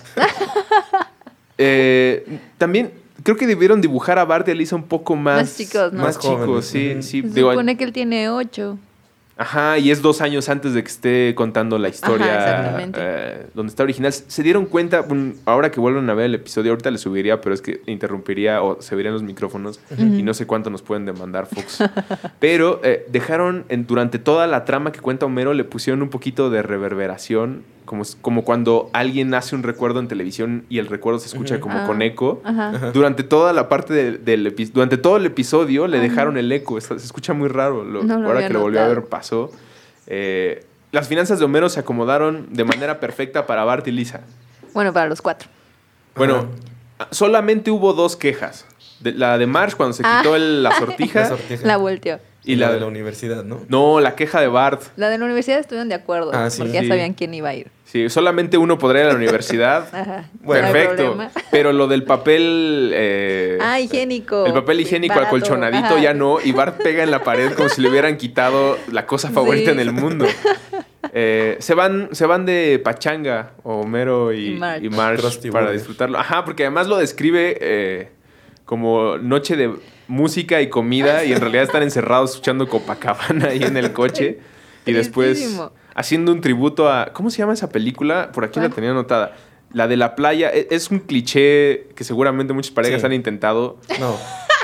eh, también creo que debieron dibujar a Bart y a Lisa un poco más... Más chicos, ¿no? Más Más chicos, jóvenes. sí. Ujú. sí. Se Digo, supone que él tiene ocho. ajá, y es dos años antes de que esté contando la historia Ajá, exactamente. eh, donde está original. Se dieron cuenta, bueno, ahora que vuelven a ver el episodio, ahorita le subiría, pero es que interrumpiría o se verían los micrófonos y no sé cuánto nos pueden demandar Fox. Pero eh, dejaron, en, durante toda la trama que cuenta Homero, le pusieron un poquito de reverberación, como, como cuando alguien hace un recuerdo en televisión y el recuerdo se escucha como Ah, con eco. Ajá. Durante toda la parte de- del episodio, durante todo el episodio le dejaron el eco. Está- se escucha muy raro. Lo- No lo ahora había que lo volvió a notado. ver pasó. Eh, las finanzas de Homero se acomodaron de manera perfecta para Bart y Lisa. Bueno, para los cuatro. Bueno, solamente hubo dos quejas. De- la de Marge cuando se Ah. quitó el- la sortija La sortija. La volteó. Y, y la la de la universidad, ¿no? No, la queja de Bart. La de la universidad estuvieron de acuerdo. Ah, sí. porque ya Sí. sabían quién iba a ir. Sí, solamente uno podría ir a la universidad. Ajá. Bueno, No hay Perfecto. problema. Pero lo del papel... eh, Ah, higiénico. El papel higiénico Barato. acolchonadito Ajá. ya no. Y Bart pega en la pared como si le hubieran quitado la cosa favorita Sí. en el mundo. Eh, se, van, se van de pachanga, Homero y, Y Marge. y Marge Krusty para Burger. disfrutarlo. Ajá, porque además lo describe eh, como noche de música y comida y en realidad están encerrados escuchando Copacabana ahí en el coche. Y después Tristísimo. haciendo un tributo a... ¿Cómo se llama esa película? Por aquí la ¿Cuál? tenía anotada. La de la playa. E- Es un cliché que seguramente muchas parejas Sí. han intentado. No.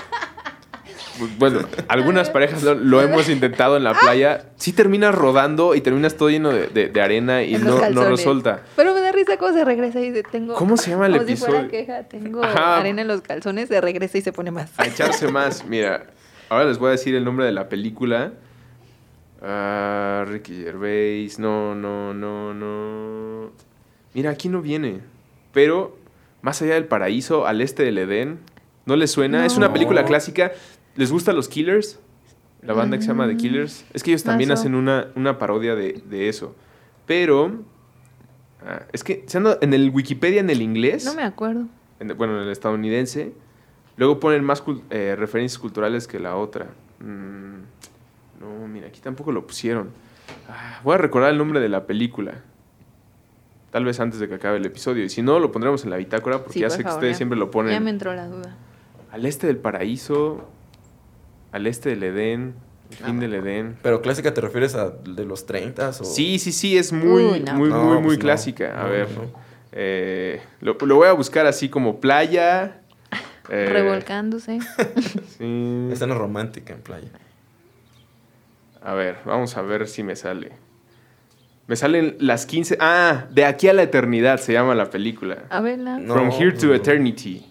Bueno, algunas parejas lo, lo hemos intentado en la playa. Sí terminas rodando y terminas todo lleno de, de- de arena y En los no, no calzones. resulta. Pero me da risa cómo se regresa y de- tengo... ¿Cómo se llama el como si fuera episodio? queja, tengo Ajá. arena en los calzones, se regresa y se pone más. A echarse más. Mira, ahora les voy a decir el nombre de la película. Ah, Ricky Gervais. No, no, no, no. Mira, aquí no viene. Pero más allá del paraíso, al este del Edén. ¿No les suena? Es una No. película clásica. ¿Les gustan los Killers? La banda que se llama The Killers. Es que ellos también Mazo. hacen una, una parodia de, de eso. Pero... ah, es que se anda- en el Wikipedia en el inglés... No me acuerdo. en- bueno, en el estadounidense, luego ponen más cul- eh, referencias culturales que la otra. Mm, no, mira, aquí tampoco lo pusieron. Ah, voy a recordar el nombre de la película. Tal vez antes de que acabe el episodio. Y si no, lo pondremos en la bitácora porque Sí, ya por sé que favor, ustedes ya. siempre lo Ya ponen. me entró la duda. Al este del paraíso, al este del Edén, el fin Ah. del Edén. Pero clásica, ¿te refieres a de los treinta o...? Sí, sí, sí, es muy, Uy, no. muy, No, muy, pues muy no. clásica. A No, ver, no, no. eh, lo, lo voy a buscar así como playa. eh, Revolcándose. Sí. Escena romántica en playa. A ver, vamos a ver si me sale. Me salen las quince... Ah, De aquí a la eternidad se llama la película. A verla. No, From Here to no. Eternity.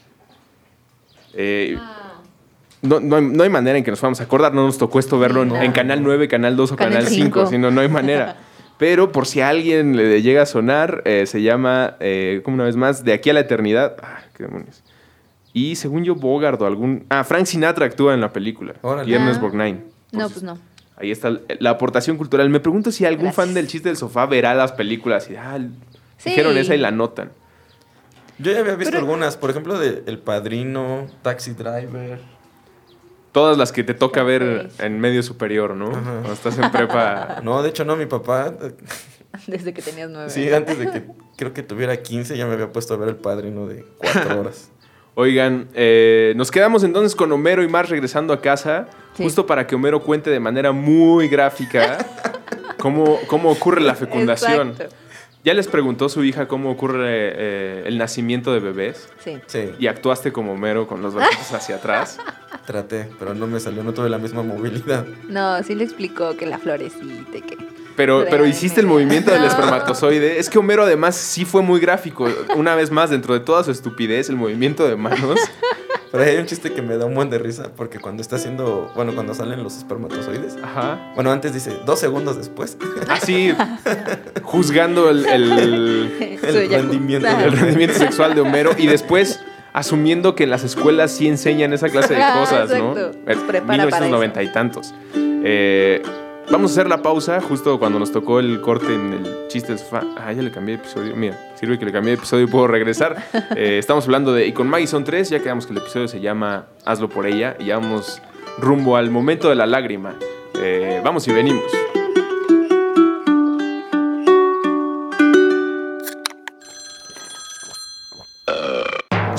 Eh, no, no, hay, no hay manera en que nos vamos a acordar. No nos tocó esto verlo en, No. en Canal nueve, Canal dos o Canal Canal cinco. cinco. Sino no hay manera. Pero por si a alguien le llega a sonar, eh, se llama, eh, como una vez más, De aquí a la eternidad. Ah, qué demonios. Y según yo, Bogart o algún... Ah, Frank Sinatra actúa en la película. Órale. Y Ernest Ah. Borgnine. Por No, si- pues no. Ahí está la aportación cultural. Me pregunto si algún Gracias. fan del chiste del sofá verá las películas y ah, Sí. dijeron esa y la notan. Yo ya había visto Pero- algunas, por ejemplo, de El Padrino, Taxi Driver. Todas las que te toca ver Scarface. en medio superior, ¿no? Ajá. Cuando estás en prepa. No, de hecho no, mi papá, eh, Desde que tenías nueve. sí, antes de que creo que tuviera quince ya me había puesto a ver El Padrino de cuatro horas. Oigan, eh, nos quedamos entonces con Homero y Marge regresando a casa, Sí. justo para que Homero cuente de manera muy gráfica cómo, cómo ocurre la fecundación. Exacto. Ya les preguntó su hija cómo ocurre eh, el nacimiento de bebés Sí. Sí, y actuaste como Homero con los bracitos hacia atrás. traté, pero no me salió, no tuve la misma movilidad. No, sí le explicó que la florecita y que... Pero, pero hiciste el movimiento del No. espermatozoide. Es que Homero además sí fue muy gráfico. Una vez más, dentro de toda su estupidez, el movimiento de manos. Pero hay un chiste que me da un buen de risa porque cuando está haciendo, bueno, cuando salen los espermatozoides, Ajá. bueno, antes dice dos segundos después, Así, juzgando el, el, Su el eyacu- rendimiento Ajá. el rendimiento sexual de Homero y después asumiendo que en las escuelas sí enseñan esa clase de Ah, cosas, ¿no? exacto. En Nos prepara mil novecientos noventa para y tantos. Eh, vamos a hacer la pausa justo cuando nos tocó el corte en el chiste del sofá. Ah, ya le cambié de episodio. Mira, sirve que le cambié de episodio y puedo regresar. Eh, estamos hablando de... Y con Maggie son tres, ya quedamos que el episodio se llama Hazlo por ella y ya vamos rumbo al momento de la lágrima. Eh, vamos y venimos.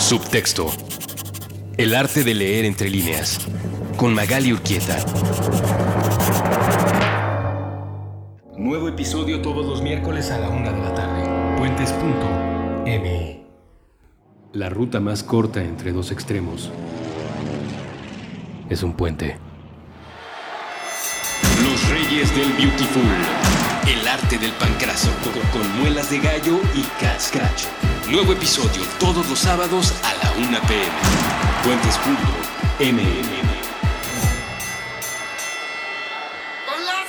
Subtexto. El arte de leer entre líneas. Con Magali Urquieta. Nuevo episodio todos los miércoles a la una de la tarde. Puentes punto M. La ruta más corta entre dos extremos es un puente. Los Reyes del Beautiful. El arte del pancraso con, con muelas de gallo y cat scratch. Nuevo episodio todos los sábados a la una p m. Puentes punto M. ¡Con la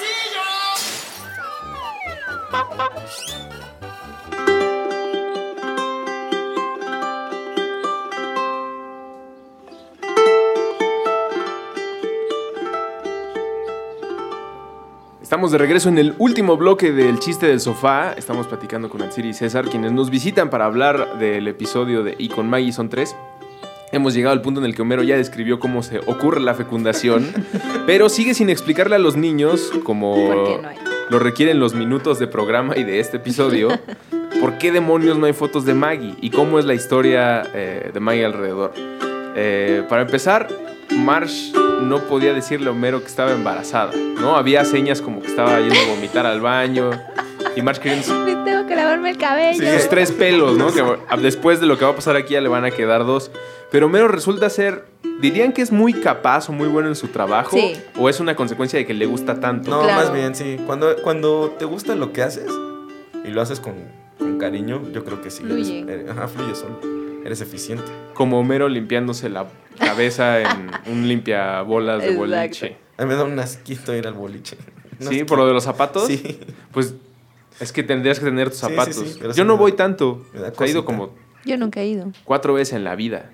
Estamos de regreso en el último bloque del chiste del sofá. Estamos platicando con Atsiri y César, quienes nos visitan para hablar del episodio de Y con Maggie son tres. Hemos llegado al punto en el que Homero ya describió cómo se ocurre la fecundación, pero sigue sin explicarle a los niños, como ¿Por qué no hay? lo requieren los minutos de programa y de este episodio, por qué demonios no hay fotos de Maggie y cómo es la historia eh, de Maggie alrededor. Eh, para empezar, Marge no podía decirle a Homero que estaba embarazada, ¿no? Había señas como que estaba yendo a vomitar al baño y Marge quería... Me tengo que lavarme el cabello. Sí, sus tres pelos, ¿no? Que después de lo que va a pasar aquí ya le van a quedar dos. Pero Homero resulta ser... ¿Dirían que es muy capaz o muy bueno en su trabajo? Sí. ¿O es una consecuencia de que le gusta tanto? No, Claro. más bien, sí. Cuando, cuando te gusta lo que haces y lo haces con, con cariño, yo creo que sí. Fluye. Eres, eres- ajá, fluye solo. Eres eficiente. Como Homero limpiándose la cabeza en un limpiabolas de Exacto. boliche. A mí me da un asquito ir al boliche. Un ¿Sí? asquito. ¿Por lo de los zapatos? Sí. Pues es que tendrías que tener tus Sí, sí, zapatos. sí, pero Yo sí no me voy da- tanto. me da O sea, he ido cosita. como Yo nunca he ido. cuatro veces en la vida.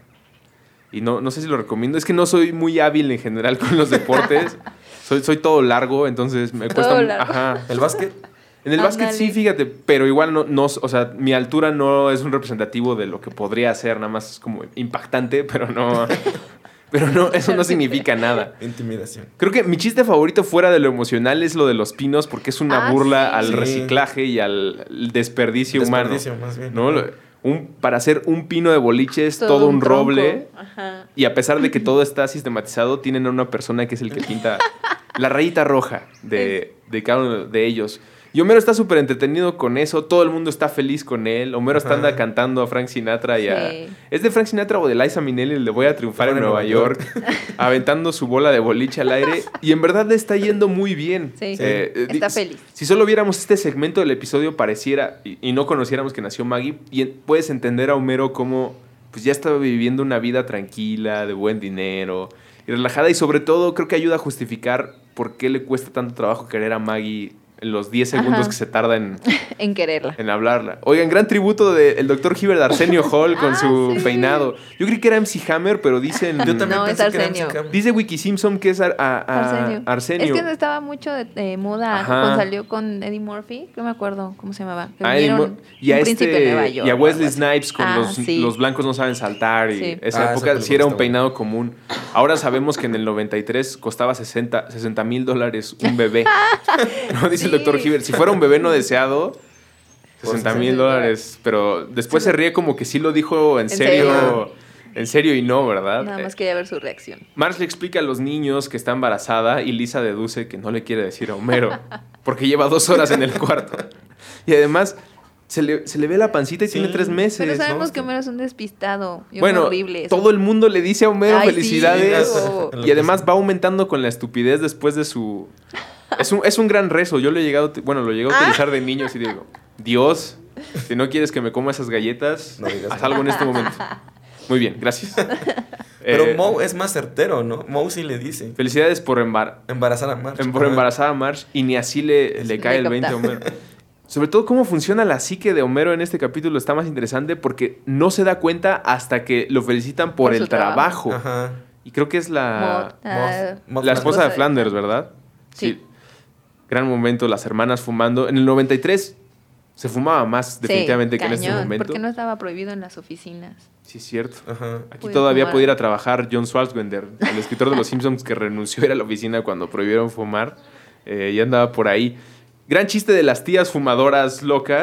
Y no, no sé si lo recomiendo. Es que no soy muy hábil en general con los deportes. soy, soy todo largo, entonces me Todo cuesta... largo. Ajá. ¿El básquet? En el básquet Ándale. sí, fíjate, pero igual no, no, o sea, mi altura no es un representativo de lo que podría ser, nada más es como impactante, pero no, pero no, eso no significa nada. Intimidación. Creo que mi chiste favorito fuera de lo emocional es lo de los pinos, porque es una Ah, burla sí. al Sí. reciclaje y al desperdicio, Desperdicio, humano. más bien. ¿No? Lo- Un, para hacer un pino de boliche es todo, Todo un, un tronco. roble. Ajá. Y a pesar de que todo está sistematizado, tienen a una persona que es el que pinta la rayita roja de, de cada uno de ellos. Y Homero está súper entretenido con eso. Todo el mundo está feliz con él. Homero está Ajá. anda cantando a Frank Sinatra y a... Sí. ¿Es de Frank Sinatra o de Liza Minnelli el de Voy a triunfar en En Nueva Nueva York? Aventando su bola de boliche al aire. Y en verdad le está yendo muy bien. Sí. Eh, eh, Está di- feliz. Si solo viéramos este segmento del episodio pareciera y, y no conociéramos que nació Maggie, y en- puedes entender a Homero como pues ya estaba viviendo una vida tranquila, de buen dinero y relajada, y sobre todo creo que ayuda a justificar por qué le cuesta tanto trabajo querer a Maggie en los diez segundos Ajá. que se tarda en, En quererla. en hablarla. Oigan, gran tributo del doctor Hibbert de Arsenio Hall con Ah, su sí. peinado. Yo creí que era M C Hammer, pero dicen... Yo también No, es pensé que era Arsenio. M C Hammer. Dice Wikisimpson que es a- a- a- Arsenio. Arsenio. Es que estaba mucho de, de moda Ajá. cuando salió con Eddie Murphy. No me acuerdo cómo se llamaba. Que Ah, vinieron y mo- y a un príncipe de Nueva este York y a o Wesley algo así. Snipes con Ah, los, sí. los blancos no saben saltar y Sí. esa Ah, esa época película sí era un está peinado común. Ahora sabemos que en el noventa y tres costaba sesenta mil dólares un bebé. No dice el Sí. doctor Hibbert. Si fuera un bebé no deseado, sesenta mil dólares. Pero después se ríe como que sí lo dijo en, ¿En serio. serio? En serio y no, ¿verdad? Nada más Eh, quería ver su reacción. Marge le explica a los niños que está embarazada y Lisa deduce que no le quiere decir a Homero porque lleva dos horas en el cuarto. Y además se le, se le ve la pancita y Sí. tiene tres meses. Pero sabemos ¿no? que Homero es un despistado y un Bueno, horrible. eso. todo el mundo le dice a Homero Ay, sí, felicidades. eso. Y además va aumentando con la estupidez después de su... Es un, es un gran rezo. Yo lo he llegado, a ut- bueno, lo llegué a utilizar de niño y digo, Dios, si no quieres que me coma esas galletas, No digas haz nada. algo en este momento. Muy bien, gracias. Pero Eh, Moe es más certero, ¿no? Moe sí le dice. Felicidades por, embar Embarazar a Marge. em- por Ajá. embarazar a Marge y ni así le, le Le cae el capta. veinte a Homero. Sobre todo cómo funciona la psique de Homero en este capítulo está más interesante porque no se da cuenta hasta que lo felicitan por, Por el su trabajo. trabajo. Ajá. Y creo que es la, Mo- ah, Moth- la esposa de de Flanders, ¿verdad? Sí. Gran momento, las hermanas fumando. En el noventa y tres se fumaba más sí, definitivamente que en este cañón, momento. Porque no estaba prohibido en las oficinas. Sí, es cierto. Ajá. Aquí Puede todavía fumar. puede ir a trabajar John Swartzwelder, el escritor de Los Simpsons que renunció a ir a la oficina cuando prohibieron fumar. Eh, y andaba por ahí. Gran chiste de las tías fumadoras locas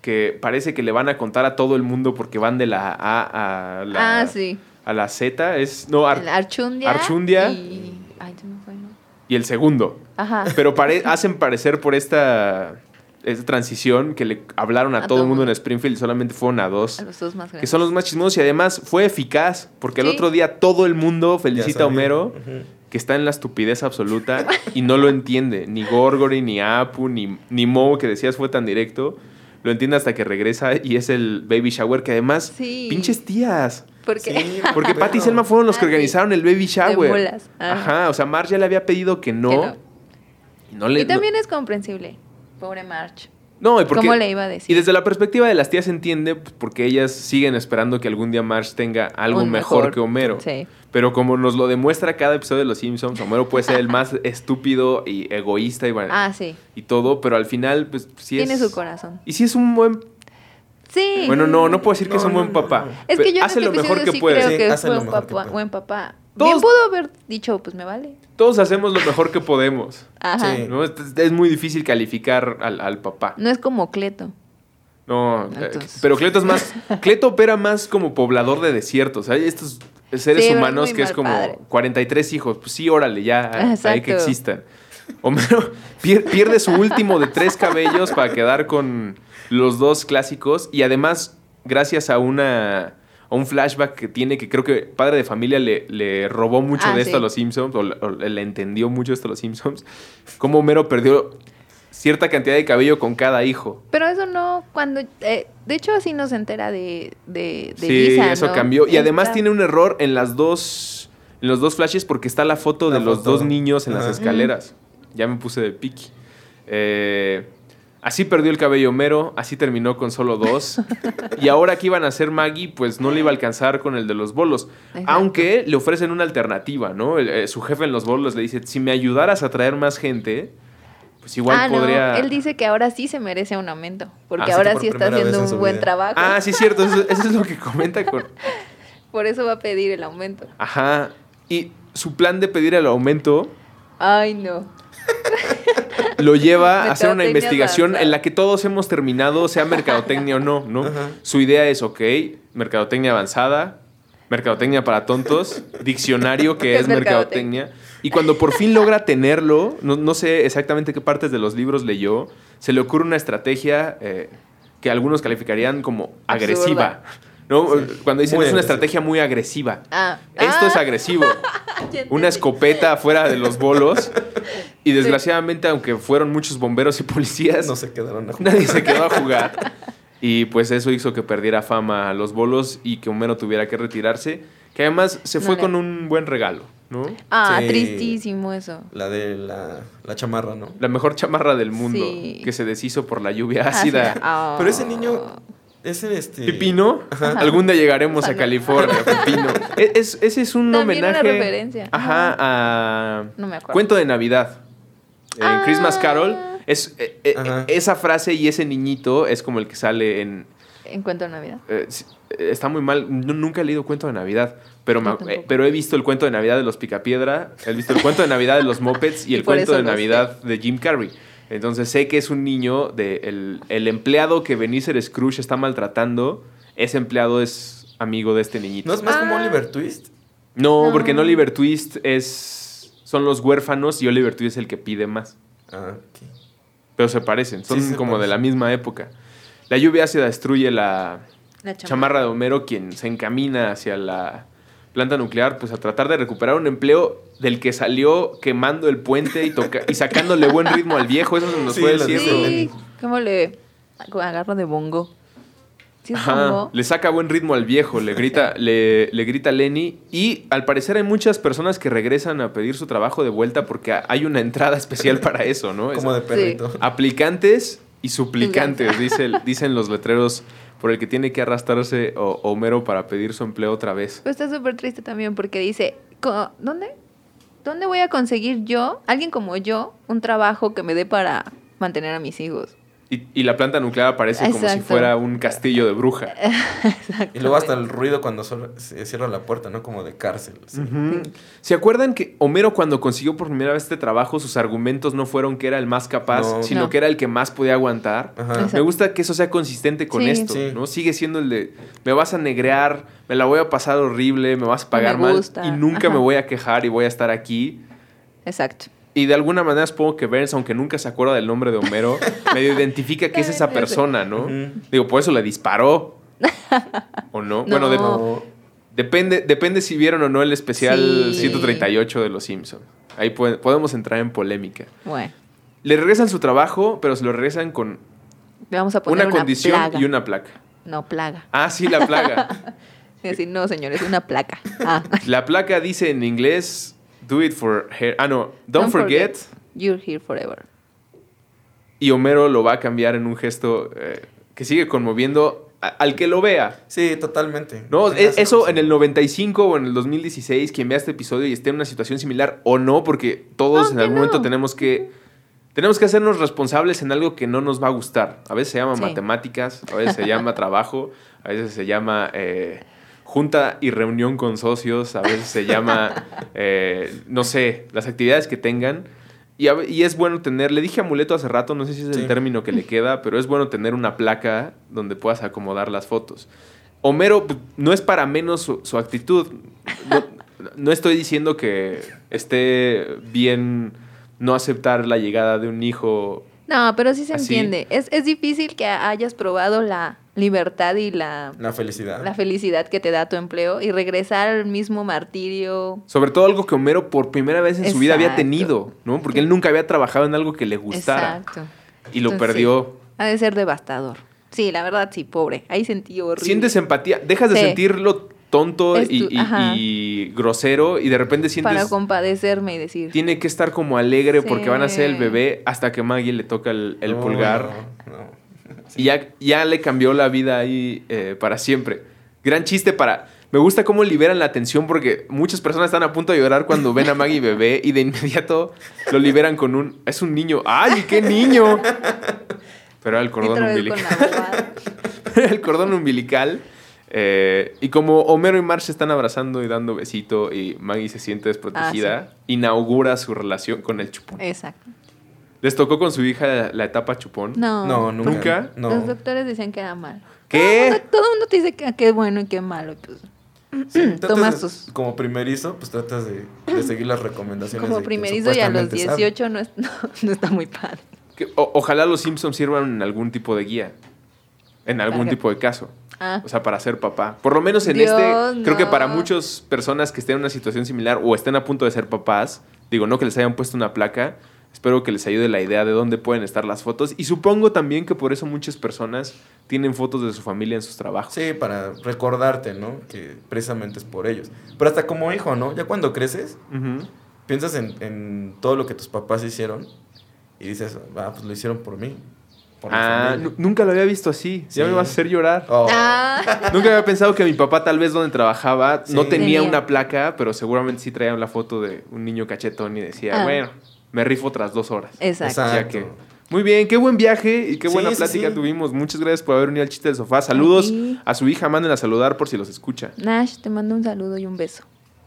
que parece que le van a contar a todo el mundo porque van de la A a la, Ah, sí. a la Z. Es, no, Ar- El Archundia. Archundia. Y... Ay, se me fue, ¿no? y el segundo. Ajá. Pero pare- hacen parecer por esta, esta transición que le hablaron a, A todo el todo mundo en mundo. Springfield y solamente fueron a dos. A los dos más grandes. Que son los más chismosos y además fue eficaz porque el Sí. otro día todo el mundo felicita a sabía. Homero Ujú. que está en la estupidez absoluta y no lo entiende. Ni Gorgory, ni Apu, ni, ni Moe, que decías fue tan directo. Lo entiende hasta que regresa y es el baby shower que además, Sí. pinches tías. Porque Sí. Porque Pero- Patty y Selma fueron los que Ah, sí. organizaron el baby shower. De bolas. Ajá. Ajá, o sea, Marge ya le había pedido que no. Que no. Y, no le, Y también es comprensible. Pobre Marge. no, no, y porque, ¿Cómo le iba a decir? Y desde la perspectiva de las tías se entiende pues, porque ellas siguen esperando que algún día Marge tenga algo Un mejor, mejor. que Homero. Sí. Pero como nos lo demuestra cada episodio de Los Simpsons, Homero puede ser el más estúpido y egoísta y, bueno, Ah, sí. y todo, pero al final, pues sí Tiene es... su corazón. Y sí es un buen... Sí. Bueno, no, no puedo decir que No, es un no, buen no, papá. no. Es pero que yo en hace este lo mejor episodio que sí puede. creo Sí, que hace fue lo un mejor que papá, puede. buen papá. Todos- Bien pudo haber dicho, pues me vale. Todos hacemos lo mejor que podemos. Ajá. Sí. ¿no? Es, es muy difícil calificar al, al papá. No es como Cleto. No, eh, Entonces. pero Cleto es más... Cleto opera más como poblador de desiertos. Hay estos seres Sí, pero es humanos muy que es mal como padre. cuarenta y tres hijos. Pues sí, órale, ya hay Exacto. que existan. Homero pier- pierde su último de tres cabellos para quedar con los dos clásicos y además, gracias a una... a un flashback que tiene, que creo que Padre de Familia le, le robó mucho Ah, de esto sí. a los Simpsons, o, le- o le entendió mucho esto a los Simpsons, cómo Homero perdió cierta cantidad de cabello con cada hijo. Pero eso no, cuando... eh, de hecho, así nos entera de, de, de Sí, Lisa, eso ¿no? cambió. Y además Está- tiene un error en las dos, en los dos flashes porque está la foto La de los foto. dos niños en las Ajá. escaleras. Ya me puse de piqui. Eh, así perdió el cabello Homero, así terminó con solo dos. Y ahora que iban a hacer Maggie, pues no le iba a alcanzar con el de los bolos. Exacto. Aunque le ofrecen una alternativa, ¿no? El- eh, su jefe en los bolos le dice, si me ayudaras a traer más gente, pues igual ah, podría... no, él dice que ahora sí se merece un aumento, porque Ah, sí, ahora por sí está primera vez haciendo en un su buen vida. trabajo. Ah, sí, cierto. Eso, eso es lo que comenta con... Por eso va a pedir el aumento. Ajá. Y su plan de pedir el aumento Ay, no. lo lleva a hacer una Mercadotecnia investigación avanzada. en la que todos hemos terminado, sea mercadotecnia o no, ¿no? Ajá. Su idea es, ok, mercadotecnia avanzada, mercadotecnia para tontos, diccionario que ¿Qué es es mercadotecnia. Y cuando por fin logra tenerlo, no, no sé exactamente qué partes de los libros leyó, se le ocurre una estrategia eh, que algunos calificarían como agresiva. ¿No? Cuando dicen Muy es una agresiva. estrategia muy agresiva. Ah. Esto Ah, es agresivo. ya entendí. Una escopeta afuera de los bolos. Y desgraciadamente, aunque fueron muchos bomberos y policías, No se quedaron a jugar. nadie se quedó a jugar. Y pues eso hizo que perdiera fama a los bolos y que Homero tuviera que retirarse. Que además se No fue le- con un buen regalo, ¿no? Ah, Sí. tristísimo eso. La de la, la chamarra, ¿no? La mejor chamarra del mundo Sí. que se deshizo por la lluvia Ah, ácida. sí, ah. Pero ese niño, ese este... Pipino, algún día llegaremos a Ajá. California, Pipino. E- es- ese es un También una homenaje. referencia. Ajá, a No me acuerdo. Cuento de Navidad. En Ah. Christmas Carol. Es, eh, eh, Ajá. esa frase y ese niñito es como el que sale en. En cuento de Navidad. eh, sí, eh, está muy mal. No- nunca he leído Cuento de Navidad. Pero, me- Yo tampoco. eh, pero he visto el cuento de Navidad de los Picapiedra. He visto el cuento de Navidad de los Muppets y Y el por cuento eso de lo Navidad de Jim Carrey. Entonces sé que es un niño de el, el empleado que Ebenezer Scrooge está maltratando. Ese empleado es amigo de este niñito. ¿No es más como Ah. Oliver Twist? No, No. porque en Oliver Twist es son los huérfanos y Oliver Twist es el que pide más. Ah, ok. Pero se parecen, son Sí, se como de parecen. la misma época. La lluvia ácida destruye la La chamarra de Homero, quien se encamina hacia la planta nuclear, pues a tratar de recuperar un empleo del que salió quemando el puente y, toca y sacándole buen ritmo al viejo. Eso se nos Sí, fue lo diciendo. dice Sí, Lenny. ¿cómo le agarro de bongo? ¿Sí es Ajá, bongo? le saca buen ritmo al viejo, le grita, le, le grita Lenny. Y al parecer hay muchas personas que regresan a pedir su trabajo de vuelta porque hay una entrada especial para eso, ¿no? Es- Como de perrito. Aplicantes y suplicantes, dice el- dicen los letreros por el que tiene que arrastrarse o- Homero para pedir su empleo otra vez. Pues está súper triste también porque dice, co- ¿dónde? ¿Dónde voy a conseguir yo, alguien como yo, un trabajo que me dé para mantener a mis hijos? Y, y la planta nuclear aparece como si Exacto. fuera un castillo de bruja. Y luego hasta el ruido cuando sol- se cierra la puerta, ¿no? Como de cárcel. así. Ujú. ¿Se acuerdan que Homero cuando consiguió por primera vez este trabajo, sus argumentos no fueron que era el más capaz, No. sino No. que era el que más podía aguantar? Ajá. Exacto. Me gusta que eso sea consistente con Sí. esto, Sí. ¿no? Sigue siendo el de, me vas a negrear, me la voy a pasar horrible, me vas a pagar me mal gusta. y nunca Ajá. me voy a quejar y voy a estar aquí. Exacto. Y de alguna manera supongo que Burns, aunque nunca se acuerda del nombre de Homero, medio identifica que es esa persona, ¿no? Ujú. Digo, por eso le disparó. ¿O no? No. Bueno, de- No. depende, depende si vieron o no el especial Sí. ciento treinta y ocho de Los Simpsons. Ahí puede- podemos entrar en polémica. Bueno, Le regresan su trabajo, pero se lo regresan con le vamos a poner una una, condición plaga. y una placa. No, plaga. Ah, sí, la plaga. Es decir, no, señores, una placa. Ah. La placa dice en inglés, do it for her. Ah, no, don't, forget. You're here forever. Y Homero lo va a cambiar en un gesto eh, que sigue conmoviendo a- al que lo vea. Sí, totalmente. No, Sí, e- hace eso cosas. en el noventa y cinco o en el dos mil dieciséis, quien vea este episodio y esté en una situación similar o no, porque todos en Aunque algún no. momento tenemos que tenemos que hacernos responsables en algo que no nos va a gustar. A veces se llama Sí. matemáticas, a veces se llama trabajo, a veces se llama eh, junta y reunión con socios, a veces se llama, eh, no sé, las actividades que tengan. Y, a ve- y es bueno tener, le dije amuleto hace rato, no sé si es el Sí. término que le queda, pero es bueno tener una placa donde puedas acomodar las fotos. Homero p- no es para menos su, su actitud. No, no estoy diciendo que esté bien no aceptar la llegada de un hijo. No, pero sí se Así. entiende. Es, es difícil que hayas probado la libertad y la, La felicidad. la felicidad que te da tu empleo y regresar al mismo martirio. Sobre todo algo que Homero por primera vez en su vida había Exacto. tenido, ¿no? Porque él nunca había trabajado en algo que le gustara. Exacto. Y lo Entonces, perdió. sí, ha de ser devastador. Sí, la verdad, sí, pobre. Ahí sentí horrible. Sientes empatía, dejas de Sí. sentirlo tonto Es y, tu- y- ajá. y grosero y de repente sientes... Para compadecerme y decir. Tiene que estar como alegre Sí. porque van a ser el bebé hasta que Maggie le toca el, el No, pulgar. no, no. Y ya, ya le cambió la vida ahí eh, para siempre. Gran chiste para... Me gusta cómo liberan la tensión porque muchas personas están a punto de llorar cuando ven a Maggie bebé y de inmediato lo liberan con un... Es un niño. ¡Ay, qué niño! Pero era el cordón Otra vez con umbilical. la bobada. el cordón umbilical. Eh, y como Homero y Marge se están abrazando y dando besito y Maggie se siente desprotegida, Ah, inaugura su relación con el chupón. Exacto. ¿Les tocó con su hija la, la etapa chupón? No. No, nunca. ¿Nunca? No. Los doctores decían que era malo. ¿Qué? Todo el mundo, todo el mundo te dice que qué bueno y qué malo. y Pues, Sí, tratas tomas de- tus- Como primerizo, pues tratas de, de seguir las recomendaciones. como de quien primerizo y a los supuestamente sabe. dieciocho no, es, no, no está muy padre. Que o- ojalá los Simpsons sirvan en algún tipo de guía. En algún Para- tipo de caso. Ah, O sea, para ser papá. Por lo menos en Dios, este, creo que para no. muchas personas que estén en una situación similar o estén a punto de ser papás, digo, no que les hayan puesto una placa, espero que les ayude la idea de dónde pueden estar las fotos. Y supongo también que por eso muchas personas tienen fotos de su familia en sus trabajos. Sí, para recordarte, ¿no? Que precisamente es por ellos. Pero hasta como hijo, ¿no? Ya cuando creces, Ujú. piensas en, en todo lo que tus papás hicieron y dices, ah, pues lo hicieron por mí. Por mi Ah, familia". nu- nunca lo había visto así. Ya Sí. me vas a hacer llorar. Oh, Ah, Nunca había pensado que mi papá, tal vez donde trabajaba, Sí. no tenía Tenía. una placa, pero seguramente sí traía la foto de un niño cachetón y decía, Ah. bueno, me rifo tras dos horas. exacto. Exacto. Ya que- Muy bien, qué buen viaje y qué Sí, buena sí, plática sí. tuvimos. Muchas gracias por haber venido al Chiste del Sofá. Saludos ti. a su hija, mándenla a saludar por si los escucha. Nash, te mando un saludo y un beso.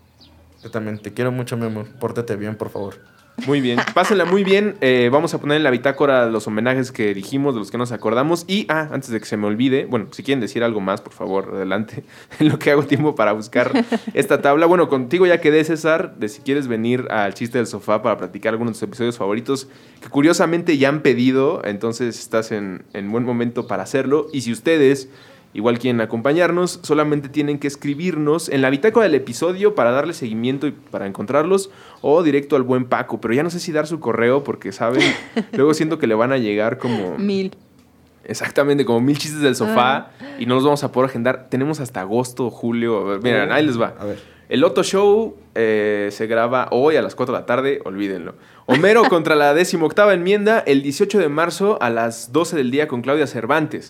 Yo también te quiero mucho, mi amor. Pórtate bien, por favor. Muy bien, pásenla muy bien. Eh, vamos a poner en la bitácora los homenajes que dijimos, de los que nos acordamos. Y, ah, antes de que se me olvide, bueno, si quieren decir algo más, por favor, adelante. En lo que hago tiempo para buscar esta tabla. Bueno, contigo ya quedé, César, de si quieres venir al Chiste del Sofá para platicar algunos de tus episodios favoritos, que curiosamente ya han pedido, entonces estás en, en buen momento para hacerlo. Y si ustedes igual quieren acompañarnos, solamente tienen que escribirnos en la bitácora del episodio para darle seguimiento y para encontrarlos, o directo al buen Paco. Pero ya no sé si dar su correo porque, ¿saben? Luego siento que le van a llegar como... Mil. Exactamente, como mil chistes del sofá y no los vamos a poder agendar. Tenemos hasta agosto, julio. A ver, miren, ahí les va. A ver. El Otto Show eh, se graba hoy a las cuatro de la tarde, olvídenlo. Homero contra la decimoctava enmienda el dieciocho de marzo a las doce del día con Claudia Cervantes.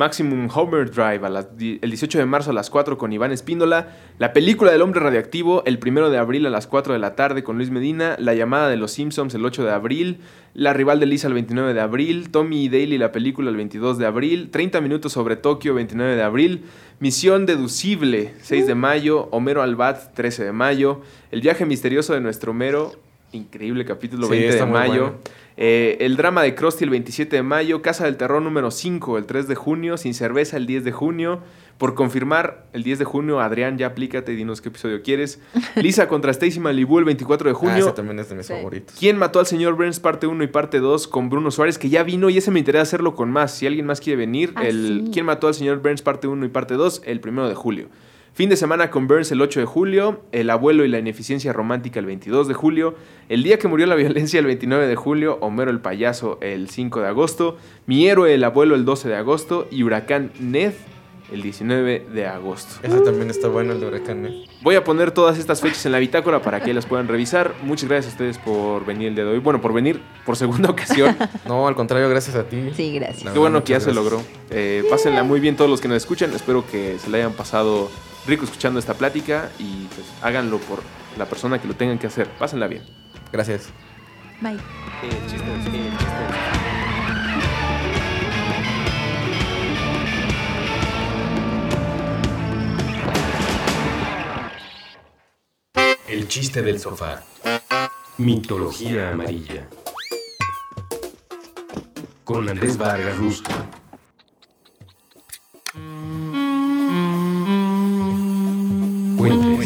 Maximum Overdrive a las, el dieciocho de marzo a las cuatro con Iván Espíndola. La película del hombre radioactivo el primero de abril a las cuatro de la tarde con Luis Medina. La llamada de los Simpsons el ocho de abril. La rival de Lisa el veintinueve de abril. Tommy y Daly la película el veintidós de abril. treinta minutos sobre Tokio veintinueve de abril. Misión deducible seis de mayo. Homero al Bat trece de mayo. El viaje misterioso de nuestro Homero. Increíble capítulo, Sí, veinte de está muy mayo. bueno. Eh, el drama de Krusty el veintisiete de mayo. Casa del Terror número cinco el tres de junio. Sin cerveza el diez de junio. Por confirmar, el diez de junio, Adrián, ya aplícate y dinos qué episodio quieres. Lisa contra Stacy Malibu el veinticuatro de Ah, junio. ese también es de mis Sí. favoritos. ¿Quién mató al señor Burns parte uno y parte dos con Bruno Suárez? Que ya vino y ese me interesa hacerlo con más. Si alguien más quiere venir, Ah, el sí. ¿Quién mató al señor Burns parte uno y parte dos? El primero de julio. Fin de semana con Burns el ocho de julio, El abuelo y la ineficiencia romántica el veintidós de julio, El día que murió la violencia el veintinueve de julio, Homero el payaso el cinco de agosto, Mi héroe el abuelo el doce de agosto y Huracán Ned el diecinueve de agosto. Ese también está bueno, el de Huracán, ¿eh? Voy a poner todas estas fechas en la bitácora para que las puedan revisar. Muchas gracias a ustedes por venir el día de hoy. Bueno, por venir por segunda ocasión. No, al contrario, gracias a ti. Sí, gracias. La Qué bueno verdad, que ya muchas se gracias. logró. Eh, pásenla muy bien todos los que nos escuchan. Espero que se la hayan pasado rico escuchando esta plática y pues háganlo por la persona que lo tengan que hacer. Pásenla bien. Gracias. Bye. El chiste del sofá. Mitología amarilla. Con Andrés Vargas Rusto. Cuéntale